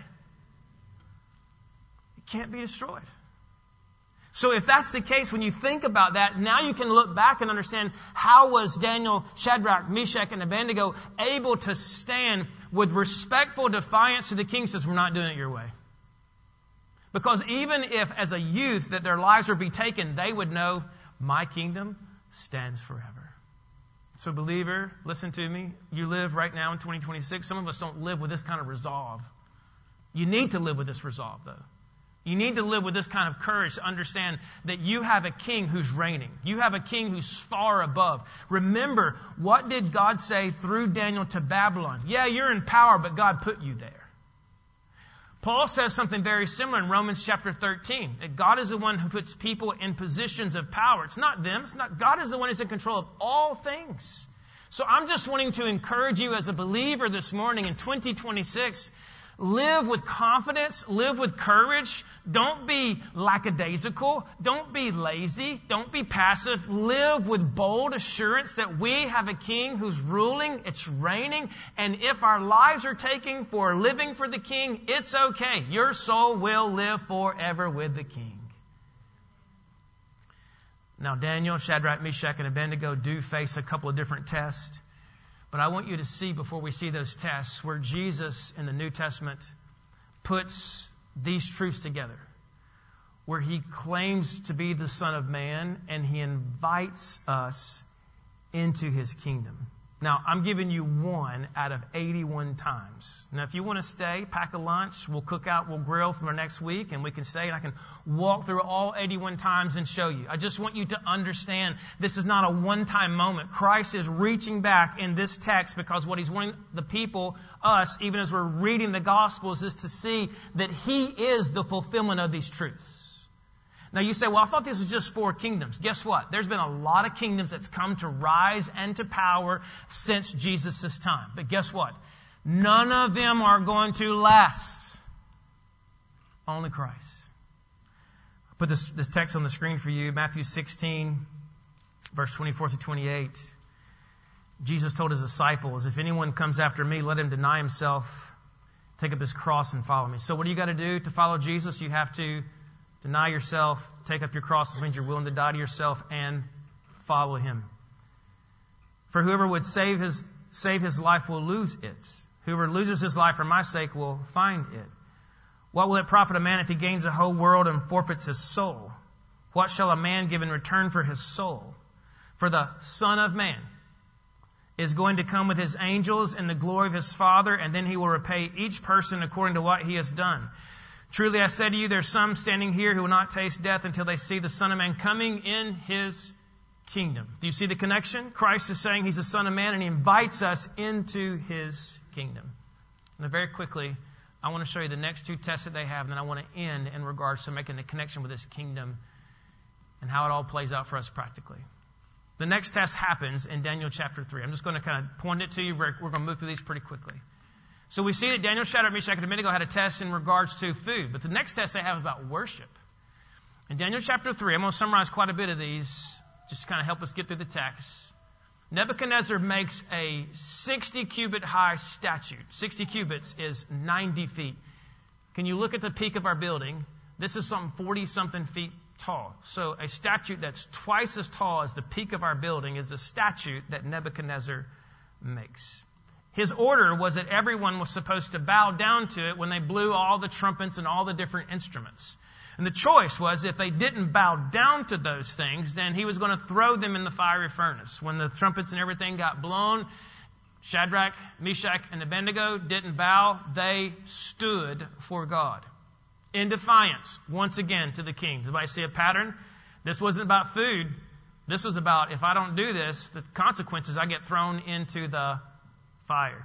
It can't be destroyed. So if that's the case, when you think about that, now you can look back and understand how was Daniel, Shadrach, Meshach, and Abednego able to stand with respectful defiance to the king says, we're not doing it your way. Because even if as a youth that their lives would be taken, they would know my kingdom stands forever. So believer, listen to me. You live right now in 2026. Some of us don't live with this kind of resolve. You need to live with this resolve, though. You need to live with this kind of courage to understand that you have a king who's reigning. You have a king who's far above. Remember, what did God say through Daniel to Babylon? Yeah, you're in power, but God put you there. Paul says something very similar in Romans chapter 13, that God is the one who puts people in positions of power. It's not them. God is the one who's in control of all things. So I'm just wanting to encourage you as a believer this morning in 2026, live with confidence, live with courage. Don't be lackadaisical. Don't be lazy. Don't be passive. Live with bold assurance that we have a king who's ruling, it's reigning, and if our lives are taken for living for the king, it's okay. Your soul will live forever with the king. Now, Daniel, Shadrach, Meshach, and Abednego do face a couple of different tests. But I want you to see, before we see those tests, where Jesus in the New Testament puts these truths together. Where He claims to be the Son of Man and He invites us into His kingdom. Now, I'm giving you 1 out of 81 times. Now, if you want to stay, pack a lunch, we'll cook out, we'll grill for next week, and we can stay, and I can walk through all 81 times and show you. I just want you to understand this is not a one-time moment. Christ is reaching back in this text because what He's wanting the people, us, even as we're reading the Gospels, is to see that He is the fulfillment of these truths. Now you say, well, I thought this was just 4 kingdoms. Guess what? There's been a lot of kingdoms that's come to rise and to power since Jesus' time. But guess what? None of them are going to last. Only Christ. I'll put this text on the screen for you. Matthew 16, verse 24 to 28. Jesus told His disciples, if anyone comes after me, let him deny himself, take up his cross and follow me. So what do you got to do to follow Jesus? You have to deny yourself, take up your cross. This means you're willing to die to yourself and follow Him. For whoever would save his life will lose it. Whoever loses his life for my sake will find it. What will it profit a man if he gains the whole world and forfeits his soul? What shall a man give in return for his soul? For the Son of Man is going to come with His angels in the glory of His Father, and then He will repay each person according to what he has done. Truly I say to you, there are some standing here who will not taste death until they see the Son of Man coming in His kingdom. Do you see the connection? Christ is saying He's the Son of Man, and He invites us into His kingdom. And very quickly, I want to show you the next two tests that they have, and then I want to end in regards to making the connection with this kingdom and how it all plays out for us practically. The next test happens in Daniel chapter 3. I'm just going to kind of point it to you. We're going to move through these pretty quickly. So we see that Daniel, Shadrach, Meshach, and Abednego had a test in regards to food. But the next test they have is about worship. In Daniel chapter 3, I'm going to summarize quite a bit of these, just to kind of help us get through the text. Nebuchadnezzar makes a 60 cubit high statue. 60 cubits is 90 feet. Can you look at the peak of our building? This is something 40-something feet tall. So a statue that's twice as tall as the peak of our building is the statue that Nebuchadnezzar makes. His order was that everyone was supposed to bow down to it when they blew all the trumpets and all the different instruments. And the choice was if they didn't bow down to those things, then he was going to throw them in the fiery furnace. When the trumpets and everything got blown, Shadrach, Meshach, and Abednego didn't bow. They stood for God in defiance, once again, to the king. Does anybody see a pattern? This wasn't about food. This was about, if I don't do this, the consequences, I get thrown into the fire.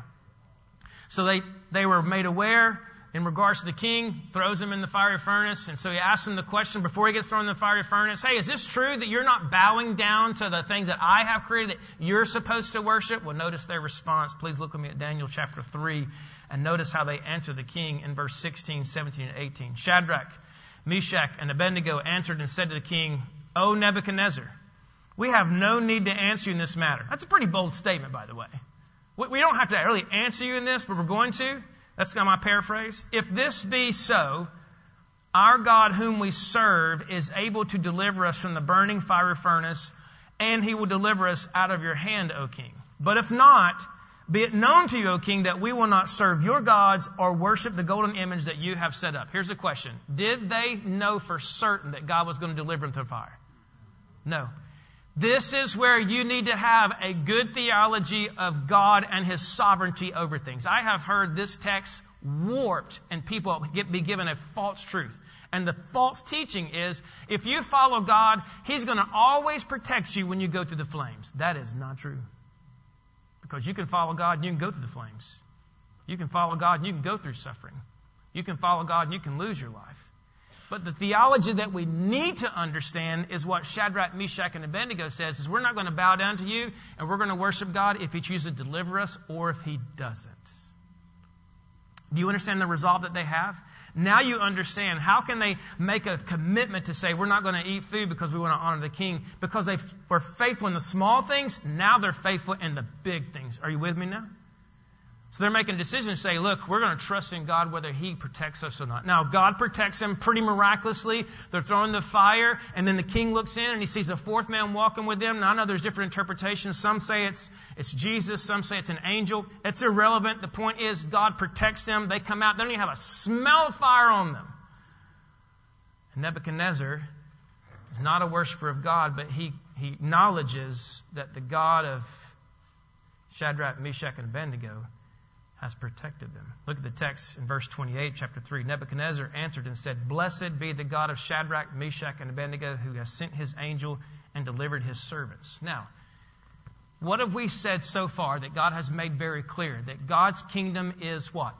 So they were made aware in regards to the king, throws him in the fiery furnace. And so he asks him the question before he gets thrown in the fiery furnace, hey, is this true that you're not bowing down to the things that I have created that you're supposed to worship? Well, notice their response. Please look with me at Daniel chapter 3 and notice how they answer the king in verse 16, 17, and 18. Shadrach, Meshach, and Abednego answered and said to the king, O Nebuchadnezzar, we have no need to answer you in this matter. That's a pretty bold statement, by the way. We don't have to really answer you in this, but we're going to. That's kind of my paraphrase. If this be so, our God whom we serve is able to deliver us from the burning fiery furnace, and He will deliver us out of your hand, O king. But if not, be it known to you, O king, that we will not serve your gods or worship the golden image that you have set up. Here's the question. Did they know for certain that God was going to deliver them through fire? No. This is where you need to have a good theology of God and His sovereignty over things. I have heard this text warped and people be given a false truth. And the false teaching is, if you follow God, He's going to always protect you when you go through the flames. That is not true. Because you can follow God and you can go through the flames. You can follow God and you can go through suffering. You can follow God and you can lose your life. But the theology that we need to understand is what Shadrach, Meshach, and Abednego says, is we're not going to bow down to you and we're going to worship God if He chooses to deliver us or if He doesn't. Do you understand the resolve that they have? Now you understand how can they make a commitment to say we're not going to eat food because we want to honor the king, because they were faithful in the small things. Now they're faithful in the big things. Are you with me now? So they're making a decision to say, look, we're going to trust in God whether He protects us or not. Now, God protects them pretty miraculously. They're thrown in the fire, and then the king looks in and he sees a fourth man walking with them. Now, I know there's different interpretations. Some say it's Jesus. Some say it's an angel. It's irrelevant. The point is God protects them. They come out. They don't even have a smell of fire on them. And Nebuchadnezzar is not a worshiper of God, but he acknowledges that the God of Shadrach, Meshach, and Abednego has protected them. Look at the text in verse 28, chapter 3. Nebuchadnezzar answered and said, Blessed be the God of Shadrach, Meshach, and Abednego, who has sent His angel and delivered His servants. Now, what have we said so far that God has made very clear? That God's kingdom is what?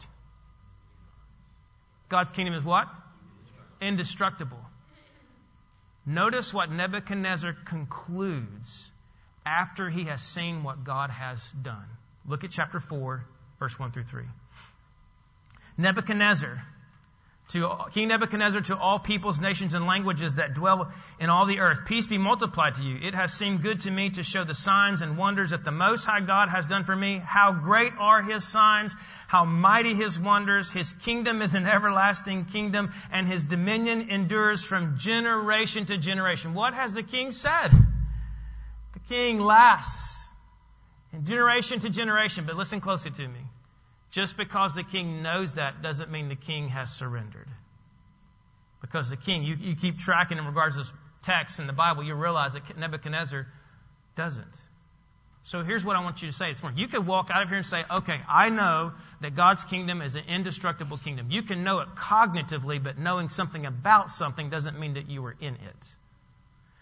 God's kingdom is what? Indestructible. Notice what Nebuchadnezzar concludes after he has seen what God has done. Look at chapter 4, verse 1 through 3. King Nebuchadnezzar, to all peoples, nations, and languages that dwell in all the earth, peace be multiplied to you. It has seemed good to me to show the signs and wonders that the Most High God has done for me. How great are His signs, how mighty His wonders. His kingdom is an everlasting kingdom, and His dominion endures from generation to generation. What has the king said? The king lasts in generation to generation. But listen closely to me. Just because the king knows that doesn't mean the king has surrendered. Because the king, you keep tracking in regards to this text in the Bible, you realize that Nebuchadnezzar doesn't. So here's what I want you to say this morning. You could walk out of here and say, okay, I know that God's kingdom is an indestructible kingdom. You can know it cognitively, but knowing something about something doesn't mean that you are in it.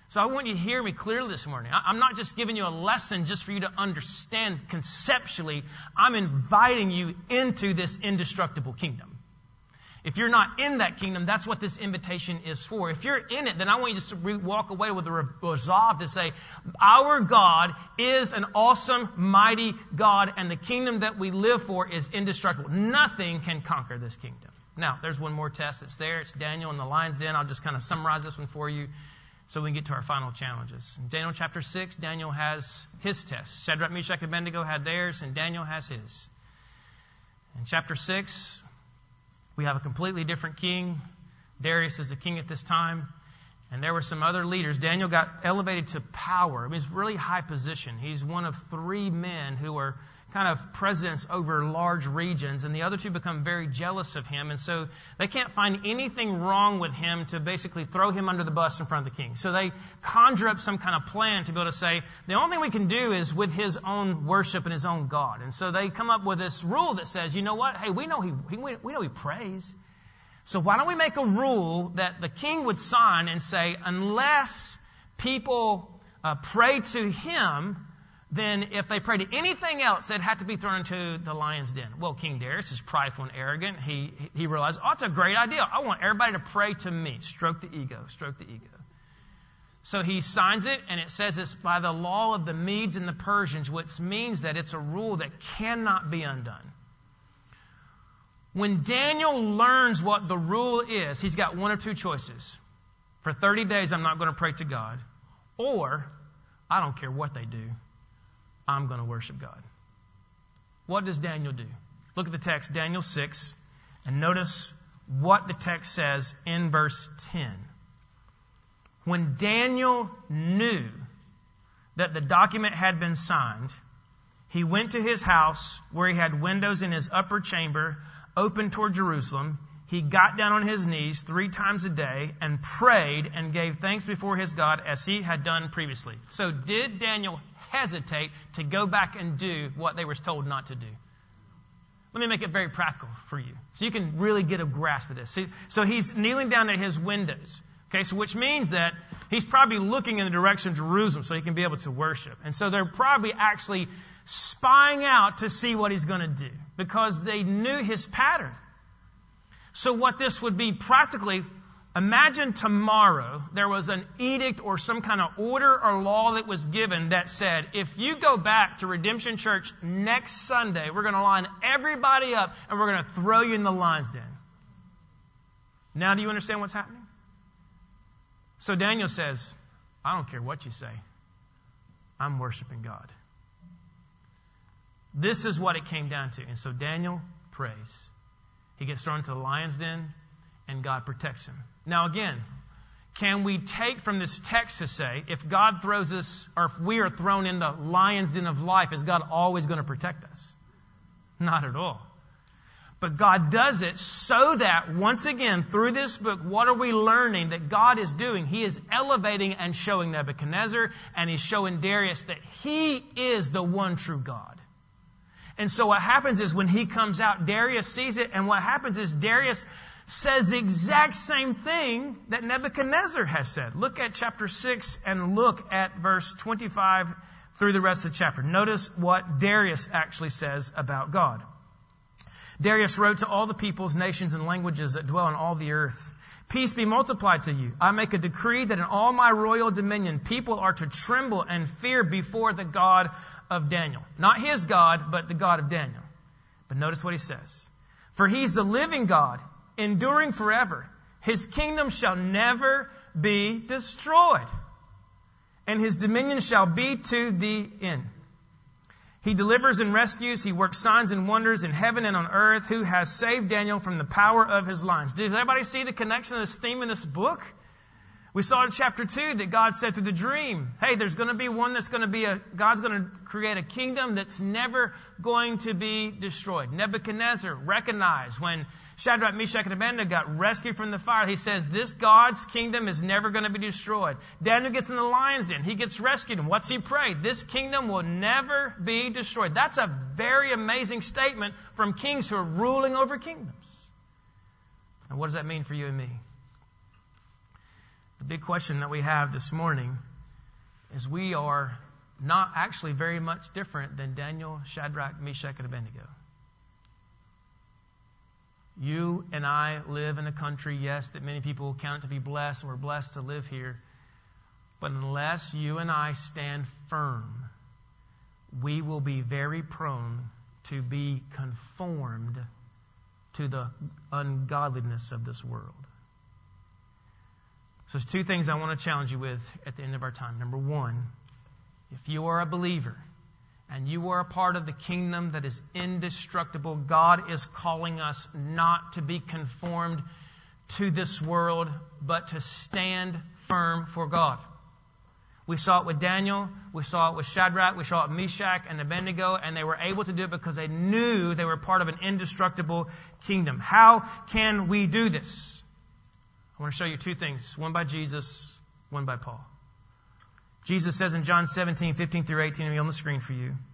So I want you to hear me clearly this morning. I'm not just giving you a lesson just for you to understand conceptually. I'm inviting you into this indestructible kingdom. If you're not in that kingdom, that's what this invitation is for. If you're in it, then I want you just to walk away with a resolve to say, our God is an awesome, mighty God, and the kingdom that we live for is indestructible. Nothing can conquer this kingdom. Now, there's one more test that's there. It's Daniel in the lion's den. I'll just kind of summarize this one for you so we can get to our final challenges. In Daniel chapter 6, Daniel has his test. Shadrach, Meshach, and Abednego had theirs, and Daniel has his. In chapter 6, we have a completely different king. Darius is the king at this time. And there were some other leaders. Daniel got elevated to power. I mean, it's a really high position. He's one of 3 men who are kind of presidents over large regions. And the other 2 become very jealous of him. And so they can't find anything wrong with him to basically throw him under the bus in front of the king. So they conjure up some kind of plan to be able to say, the only thing we can do is with his own worship and his own God. And so they come up with this rule that says, you know what? Hey, we know he prays. So why don't we make a rule that the king would sign and say, unless people pray to him, then if they pray to anything else, they'd have to be thrown into the lion's den. Well, King Darius is prideful and arrogant. He realized, oh, it's a great idea. I want everybody to pray to me. Stroke the ego. So he signs it, and it says it's by the law of the Medes and the Persians, which means that it's a rule that cannot be undone. When Daniel learns what the rule is, he's got one of 2 choices. For 30 days, I'm not going to pray to God. Or, I don't care what they do, I'm going to worship God. What does Daniel do? Look at the text, Daniel 6, and notice what the text says in verse 10. When Daniel knew that the document had been signed, he went to his house where he had windows in his upper chamber open toward Jerusalem. He got down on his knees 3 times a day and prayed and gave thanks before his God as he had done previously. So did Daniel hesitate to go back and do what they were told not to do? Let me make it very practical for you so you can really get a grasp of this. See, so he's kneeling down at his windows. Okay, so which means that he's probably looking in the direction of Jerusalem so he can be able to worship. And so they're probably actually spying out to see what he's going to do because they knew his pattern. So what this would be practically, imagine tomorrow there was an edict or some kind of order or law that was given that said, if you go back to Redemption Church next Sunday, we're going to line everybody up and we're going to throw you in the lion's den. Now do you understand what's happening? So Daniel says, I don't care what you say. I'm worshiping God. This is what it came down to. And so Daniel prays. He gets thrown into the lion's den, and God protects him. Now again, can we take from this text to say, if God throws us, or if we are thrown in the lion's den of life, is God always going to protect us? Not at all. But God does it so that, once again, through this book, what are we learning that God is doing? He is elevating and showing Nebuchadnezzar, and He's showing Darius that He is the one true God. And so what happens is when he comes out, Darius sees it, and what happens is Darius says the exact same thing that Nebuchadnezzar has said. Look at chapter 6 and look at verse 25 through the rest of the chapter. Notice what Darius actually says about God. Darius wrote to all the peoples, nations, and languages that dwell on all the earth. Peace be multiplied to you. I make a decree that in all my royal dominion, people are to tremble and fear before the God of Daniel. Not his God, but the God of Daniel. But notice what he says. For he's the living God, enduring forever. His kingdom shall never be destroyed, and his dominion shall be to the end. He delivers and rescues. He works signs and wonders in heaven and on earth. Who has saved Daniel from the power of his lions? Did everybody see the connection of this theme in this book? We saw in chapter 2 that God said through the dream, hey, there's going to be one that's going to be God's going to create a kingdom that's never going to be destroyed. Nebuchadnezzar recognized when Shadrach, Meshach, and Abednego got rescued from the fire. He says, this God's kingdom is never going to be destroyed. Daniel gets in the lion's den. He gets rescued. And what's he prayed? This kingdom will never be destroyed. That's a very amazing statement from kings who are ruling over kingdoms. And what does that mean for you and me? The big question that we have this morning is we are not actually very much different than Daniel, Shadrach, Meshach, and Abednego. You and I live in a country, yes, that many people count to be blessed, and we're blessed to live here. But unless you and I stand firm, we will be very prone to be conformed to the ungodliness of this world. So there's two things I want to challenge you with at the end of our time. Number one, if you are a believer and you are a part of the kingdom that is indestructible, God is calling us not to be conformed to this world, but to stand firm for God. We saw it with Daniel, we saw it with Shadrach, we saw it with Meshach and Abednego, and they were able to do it because they knew they were part of an indestructible kingdom. How can we do this? I want to show you two things, one by Jesus, one by Paul. Jesus says in John 17:15 through 18, it'll be on the screen for you.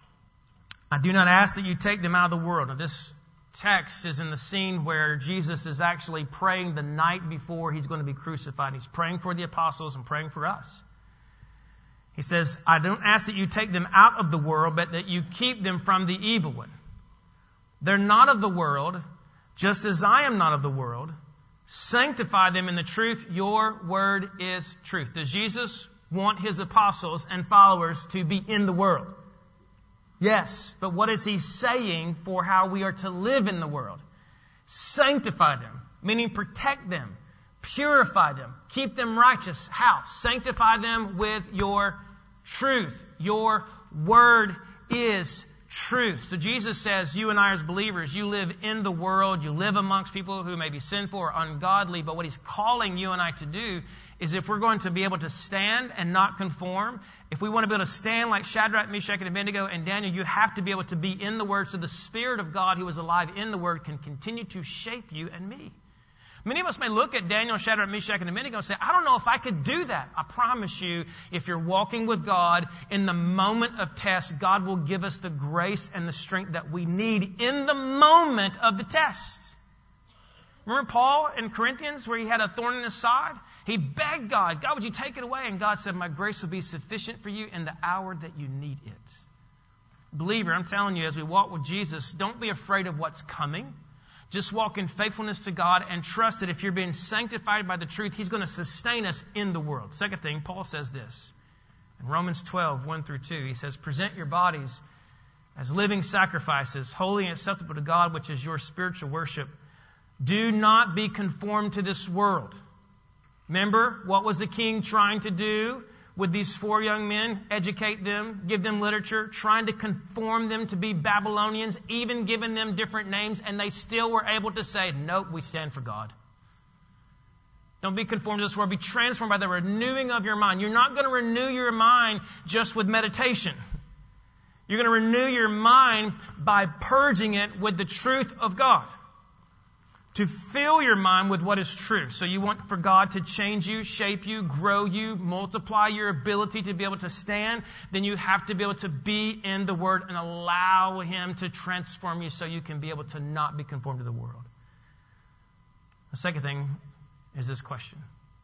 I do not ask that you take them out of the world. Now this text is in the scene where Jesus is actually praying the night before he's going to be crucified. He's praying for the apostles and praying for us. He says, I don't ask that you take them out of the world, but that you keep them from the evil one. They're not of the world, just as I am not of the world. Sanctify them in the truth. Your word is truth. Does Jesus want his apostles and followers to be in the world? Yes, but what is he saying for how we are to live in the world? Sanctify them, meaning protect them, purify them, keep them righteous. How? Sanctify them with your truth. Your word is truth. So Jesus says, you and I as believers, you live in the world, you live amongst people who may be sinful or ungodly, but what he's calling you and I to do is if we're going to be able to stand and not conform, if we want to be able to stand like Shadrach, Meshach, and Abednego and Daniel, you have to be able to be in the Word so the Spirit of God who is alive in the Word can continue to shape you and me. Many of us may look at Daniel, Shadrach, Meshach, and Abednego and say, I don't know if I could do that. I promise you, if you're walking with God, in the moment of test, God will give us the grace and the strength that we need in the moment of the test. Remember Paul in Corinthians where he had a thorn in his side? He begged God, would you take it away? And God said, my grace will be sufficient for you in the hour that you need it. Believer, I'm telling you, as we walk with Jesus, don't be afraid of what's coming. Just walk in faithfulness to God and trust that if you're being sanctified by the truth, he's going to sustain us in the world. Second thing, Paul says this. In Romans 12, 1 through 2, he says, present your bodies as living sacrifices, holy and acceptable to God, which is your spiritual worship. Do not be conformed to this world. Remember, what was the king trying to do with these four young men? Educate them, give them literature, trying to conform them to be Babylonians, even giving them different names, and they still were able to say, nope, we stand for God. Don't be conformed to this world. Be transformed by the renewing of your mind. You're not going to renew your mind just with meditation. You're going to renew your mind by purging it with the truth of God. To fill your mind with what is true. So you want for God to change you, shape you, grow you, multiply your ability to be able to stand, then you have to be able to be in the Word and allow Him to transform you so you can be able to not be conformed to the world. The second thing is this question.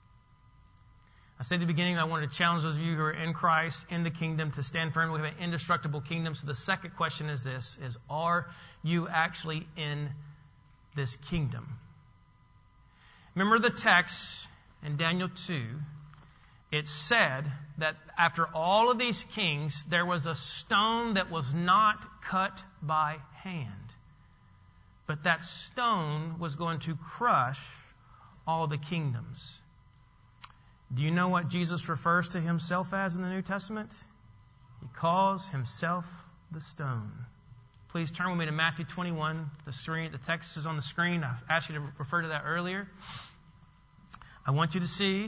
I said at the beginning I wanted to challenge those of you who are in Christ, in the kingdom, to stand firm. We have an indestructible kingdom. So the second question is this, is are you actually in this kingdom? Remember the text in Daniel 2, it said that after all of these kings, there was a stone that was not cut by hand. But that stone was going to crush all the kingdoms. Do you know what Jesus refers to himself as in the New Testament? He calls himself the stone. Please turn with me to Matthew 21. The text is on the screen. I asked you to refer to that earlier. I want you to see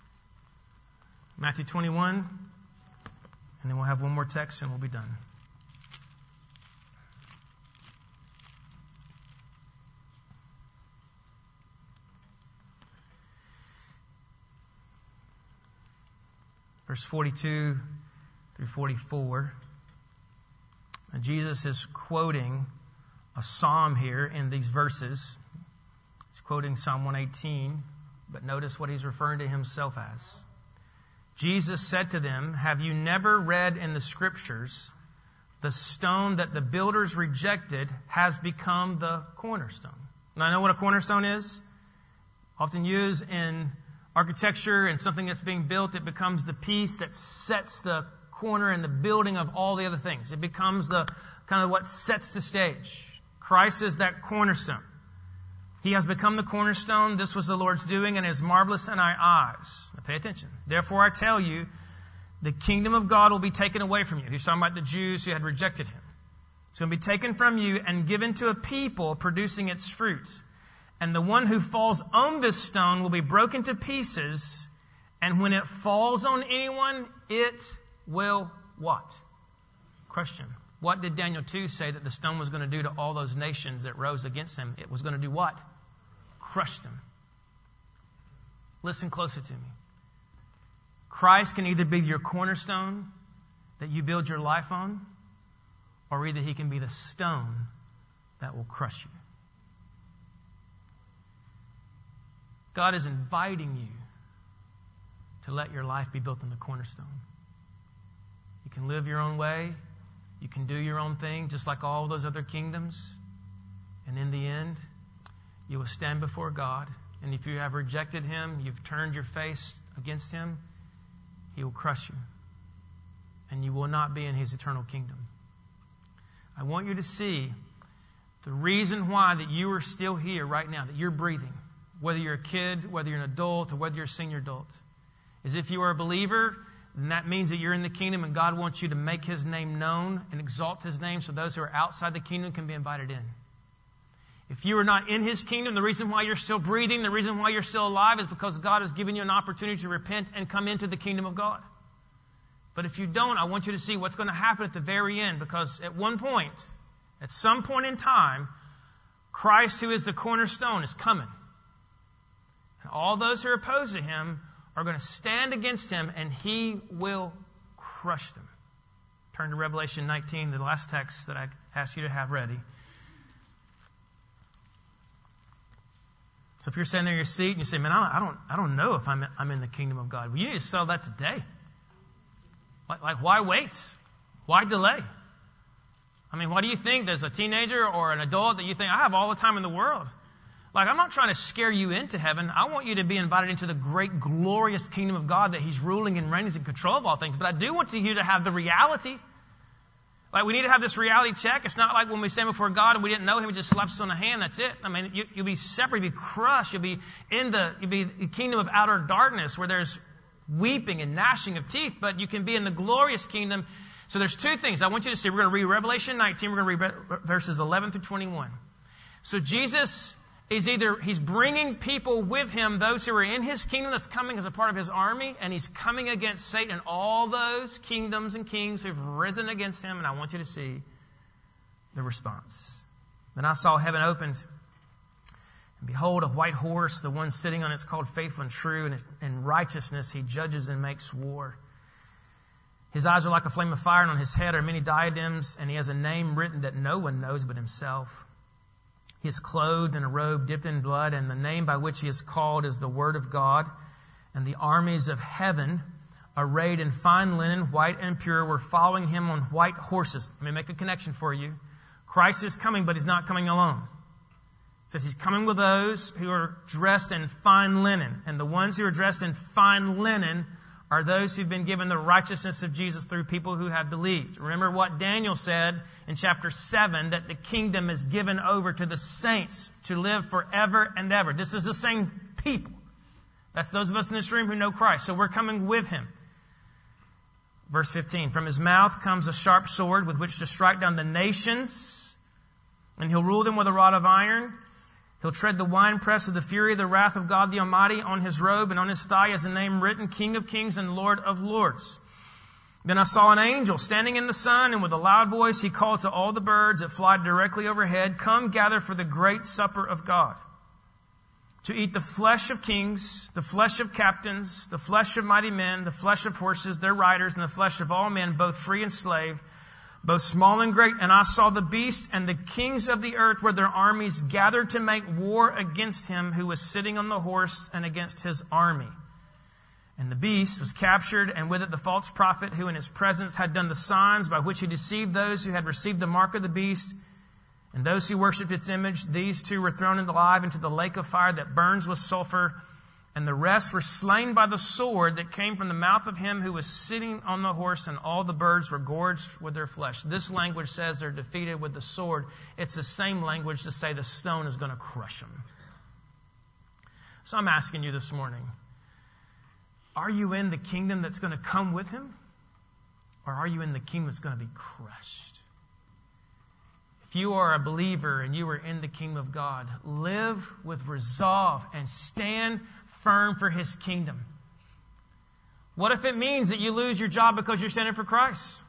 Matthew 21, and then we'll have one more text and we'll be done. Verse 42 through 44. And Jesus is quoting a psalm here in these verses. He's quoting Psalm 118. But notice what he's referring to himself as. Jesus said to them, have you never read in the Scriptures, the stone that the builders rejected has become the cornerstone? Now, I know what a cornerstone is. Often used in architecture and something that's being built, it becomes the piece that sets the corner and the building of all the other things. It becomes the kind of what sets the stage. Christ is that cornerstone. He has become the cornerstone. This was the Lord's doing and is marvelous in our eyes. Now pay attention. Therefore I tell you, the kingdom of God will be taken away from you. He's talking about the Jews who had rejected him. It's going to be taken from you and given to a people producing its fruit. And the one who falls on this stone will be broken to pieces. And when it falls on anyone, it will what? Question. What did Daniel 2 say that the stone was going to do to all those nations that rose against him? It was going to do what? Crush them. Listen closer to me. Christ can either be your cornerstone that you build your life on, or either he can be the stone that will crush you. God is inviting you to let your life be built on the cornerstone. You can live your own way. You can do your own thing, just like all those other kingdoms. And in the end, you will stand before God. And if you have rejected him, you've turned your face against him, he will crush you. And you will not be in his eternal kingdom. I want you to see the reason why that you are still here right now, that you're breathing, whether you're a kid, whether you're an adult, or whether you're a senior adult, is if you are a believer, then that means that you're in the kingdom and God wants you to make his name known and exalt his name so those who are outside the kingdom can be invited in. If you are not in his kingdom, the reason why you're still breathing, the reason why you're still alive is because God has given you an opportunity to repent and come into the kingdom of God. But if you don't, I want you to see what's going to happen at the very end, because at one point, at some point in time, Christ, who is the cornerstone, is coming. And all those who are opposed to him are going to stand against him, and he will crush them. Turn to Revelation 19, the last text that I asked you to have ready. So if you're sitting there in your seat and you say, man, I don't know if I'm in the kingdom of God. Well, you need to settle that today. Like, why wait? Why delay? I mean, what do you think? There's a teenager or an adult that you think, I have all the time in the world. Like, I'm not trying to scare you into heaven. I want you to be invited into the great, glorious kingdom of God that he's ruling and reigning in control of all things. But I do want you to have the reality. Like, we need to have this reality check. It's not like when we stand before God and we didn't know him, he just slaps us on the hand. That's it. I mean, you'll be separate, you'll be crushed. You'll be in the kingdom of outer darkness where there's weeping and gnashing of teeth. But you can be in the glorious kingdom. So there's two things I want you to see. We're going to read Revelation 19. We're going to read verses 11 through 21. So Jesus is he's bringing people with him, those who are in his kingdom that's coming as a part of his army, and he's coming against Satan and all those kingdoms and kings who've risen against him, and I want you to see the response. Then I saw heaven opened, and behold, a white horse, the one sitting on it's called Faithful and True, and in righteousness he judges and makes war. His eyes are like a flame of fire, and on his head are many diadems, and he has a name written that no one knows but himself. He is clothed in a robe dipped in blood, and the name by which he is called is the Word of God. And the armies of heaven, arrayed in fine linen, white and pure, were following him on white horses. Let me make a connection for you. Christ is coming, but he's not coming alone. It says he's coming with those who are dressed in fine linen. And the ones who are dressed in fine linen are those who've been given the righteousness of Jesus through people who have believed. Remember what Daniel said in chapter 7, that the kingdom is given over to the saints to live forever and ever. This is the same people. That's those of us in this room who know Christ. So we're coming with him. Verse 15, from his mouth comes a sharp sword with which to strike down the nations, and he'll rule them with a rod of iron. He'll tread the winepress of the fury of the wrath of God the Almighty. On his robe and on his thigh is a name written, King of Kings and Lord of Lords. Then I saw an angel standing in the sun, and with a loud voice he called to all the birds that fly directly overhead, come gather for the great supper of God, to eat the flesh of kings, the flesh of captains, the flesh of mighty men, the flesh of horses, their riders, and the flesh of all men, both free and slave. both small and great. And I saw the beast and the kings of the earth with their armies gathered to make war against him who was sitting on the horse and against his army. And the beast was captured, and with it the false prophet who in his presence had done the signs by which he deceived those who had received the mark of the beast and those who worshipped its image. These two were thrown alive into the lake of fire that burns with sulfur, and the rest were slain by the sword that came from the mouth of him who was sitting on the horse, and all the birds were gorged with their flesh. This language says they're defeated with the sword. It's the same language to say the stone is going to crush them. So I'm asking you this morning, are you in the kingdom that's going to come with him? Or are you in the kingdom that's going to be crushed? If you are a believer and you are in the kingdom of God, live with resolve and stand firm for his kingdom. What if it means that you lose your job because you're standing for Christ?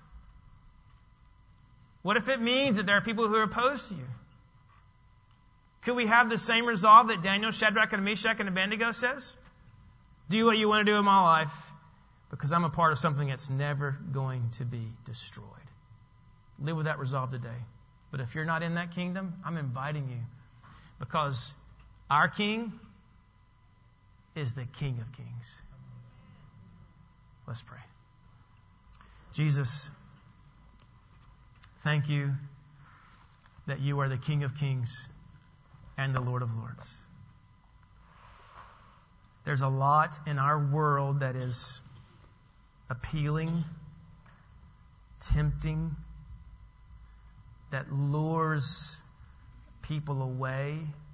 What if it means that there are people who are opposed to you? Could we have the same resolve that Daniel, Shadrach, and Meshach, and Abednego says? Do what you want to do in my life because I'm a part of something that's never going to be destroyed. Live with that resolve today. But if you're not in that kingdom, I'm inviting you because our King is the King of Kings. Let's pray. Jesus, thank you that you are the King of Kings and the Lord of Lords. There's a lot in our world that is appealing, tempting, that lures people away.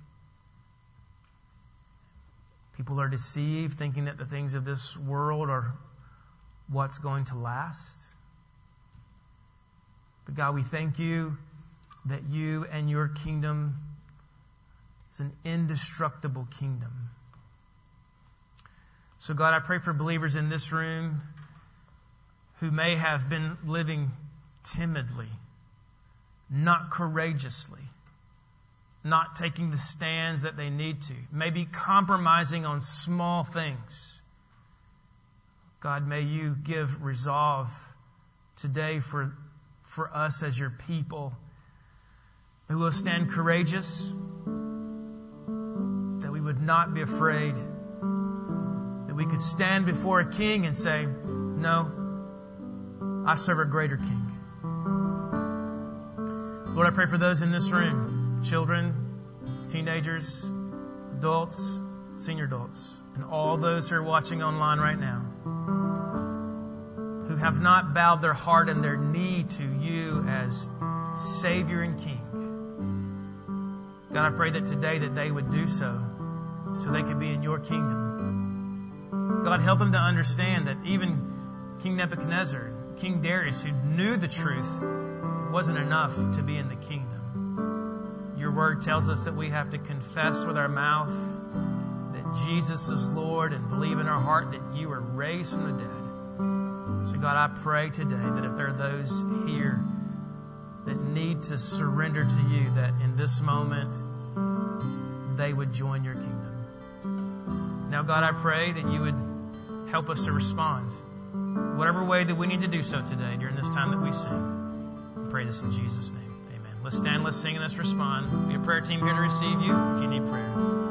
People are deceived, thinking that the things of this world are what's going to last. But God, we thank you that you and your kingdom is an indestructible kingdom. So God, I pray for believers in this room who may have been living timidly, not courageously, not taking the stands that they need to, maybe compromising on small things. God, may you give resolve today for us as your people who will stand courageous, that we would not be afraid, that we could stand before a king and say, no, I serve a greater king. Lord, I pray for those in this room, children, teenagers, adults, senior adults, and all those who are watching online right now, who have not bowed their heart and their knee to you as Savior and King. God, I pray that today that they would do so they could be in your kingdom. God, help them to understand that even King Nebuchadnezzar, King Darius, who knew the truth, wasn't enough to be in the kingdom. Your word tells us that we have to confess with our mouth that Jesus is Lord and believe in our heart that you were raised from the dead. So God, I pray today that if there are those here that need to surrender to you, that in this moment they would join your kingdom. Now, God, I pray that you would help us to respond whatever way that we need to do so today during this time that we sing. I pray this in Jesus' name. Amen. Let's stand, let's sing, and let's respond. Be a prayer team here to receive you if you need prayer.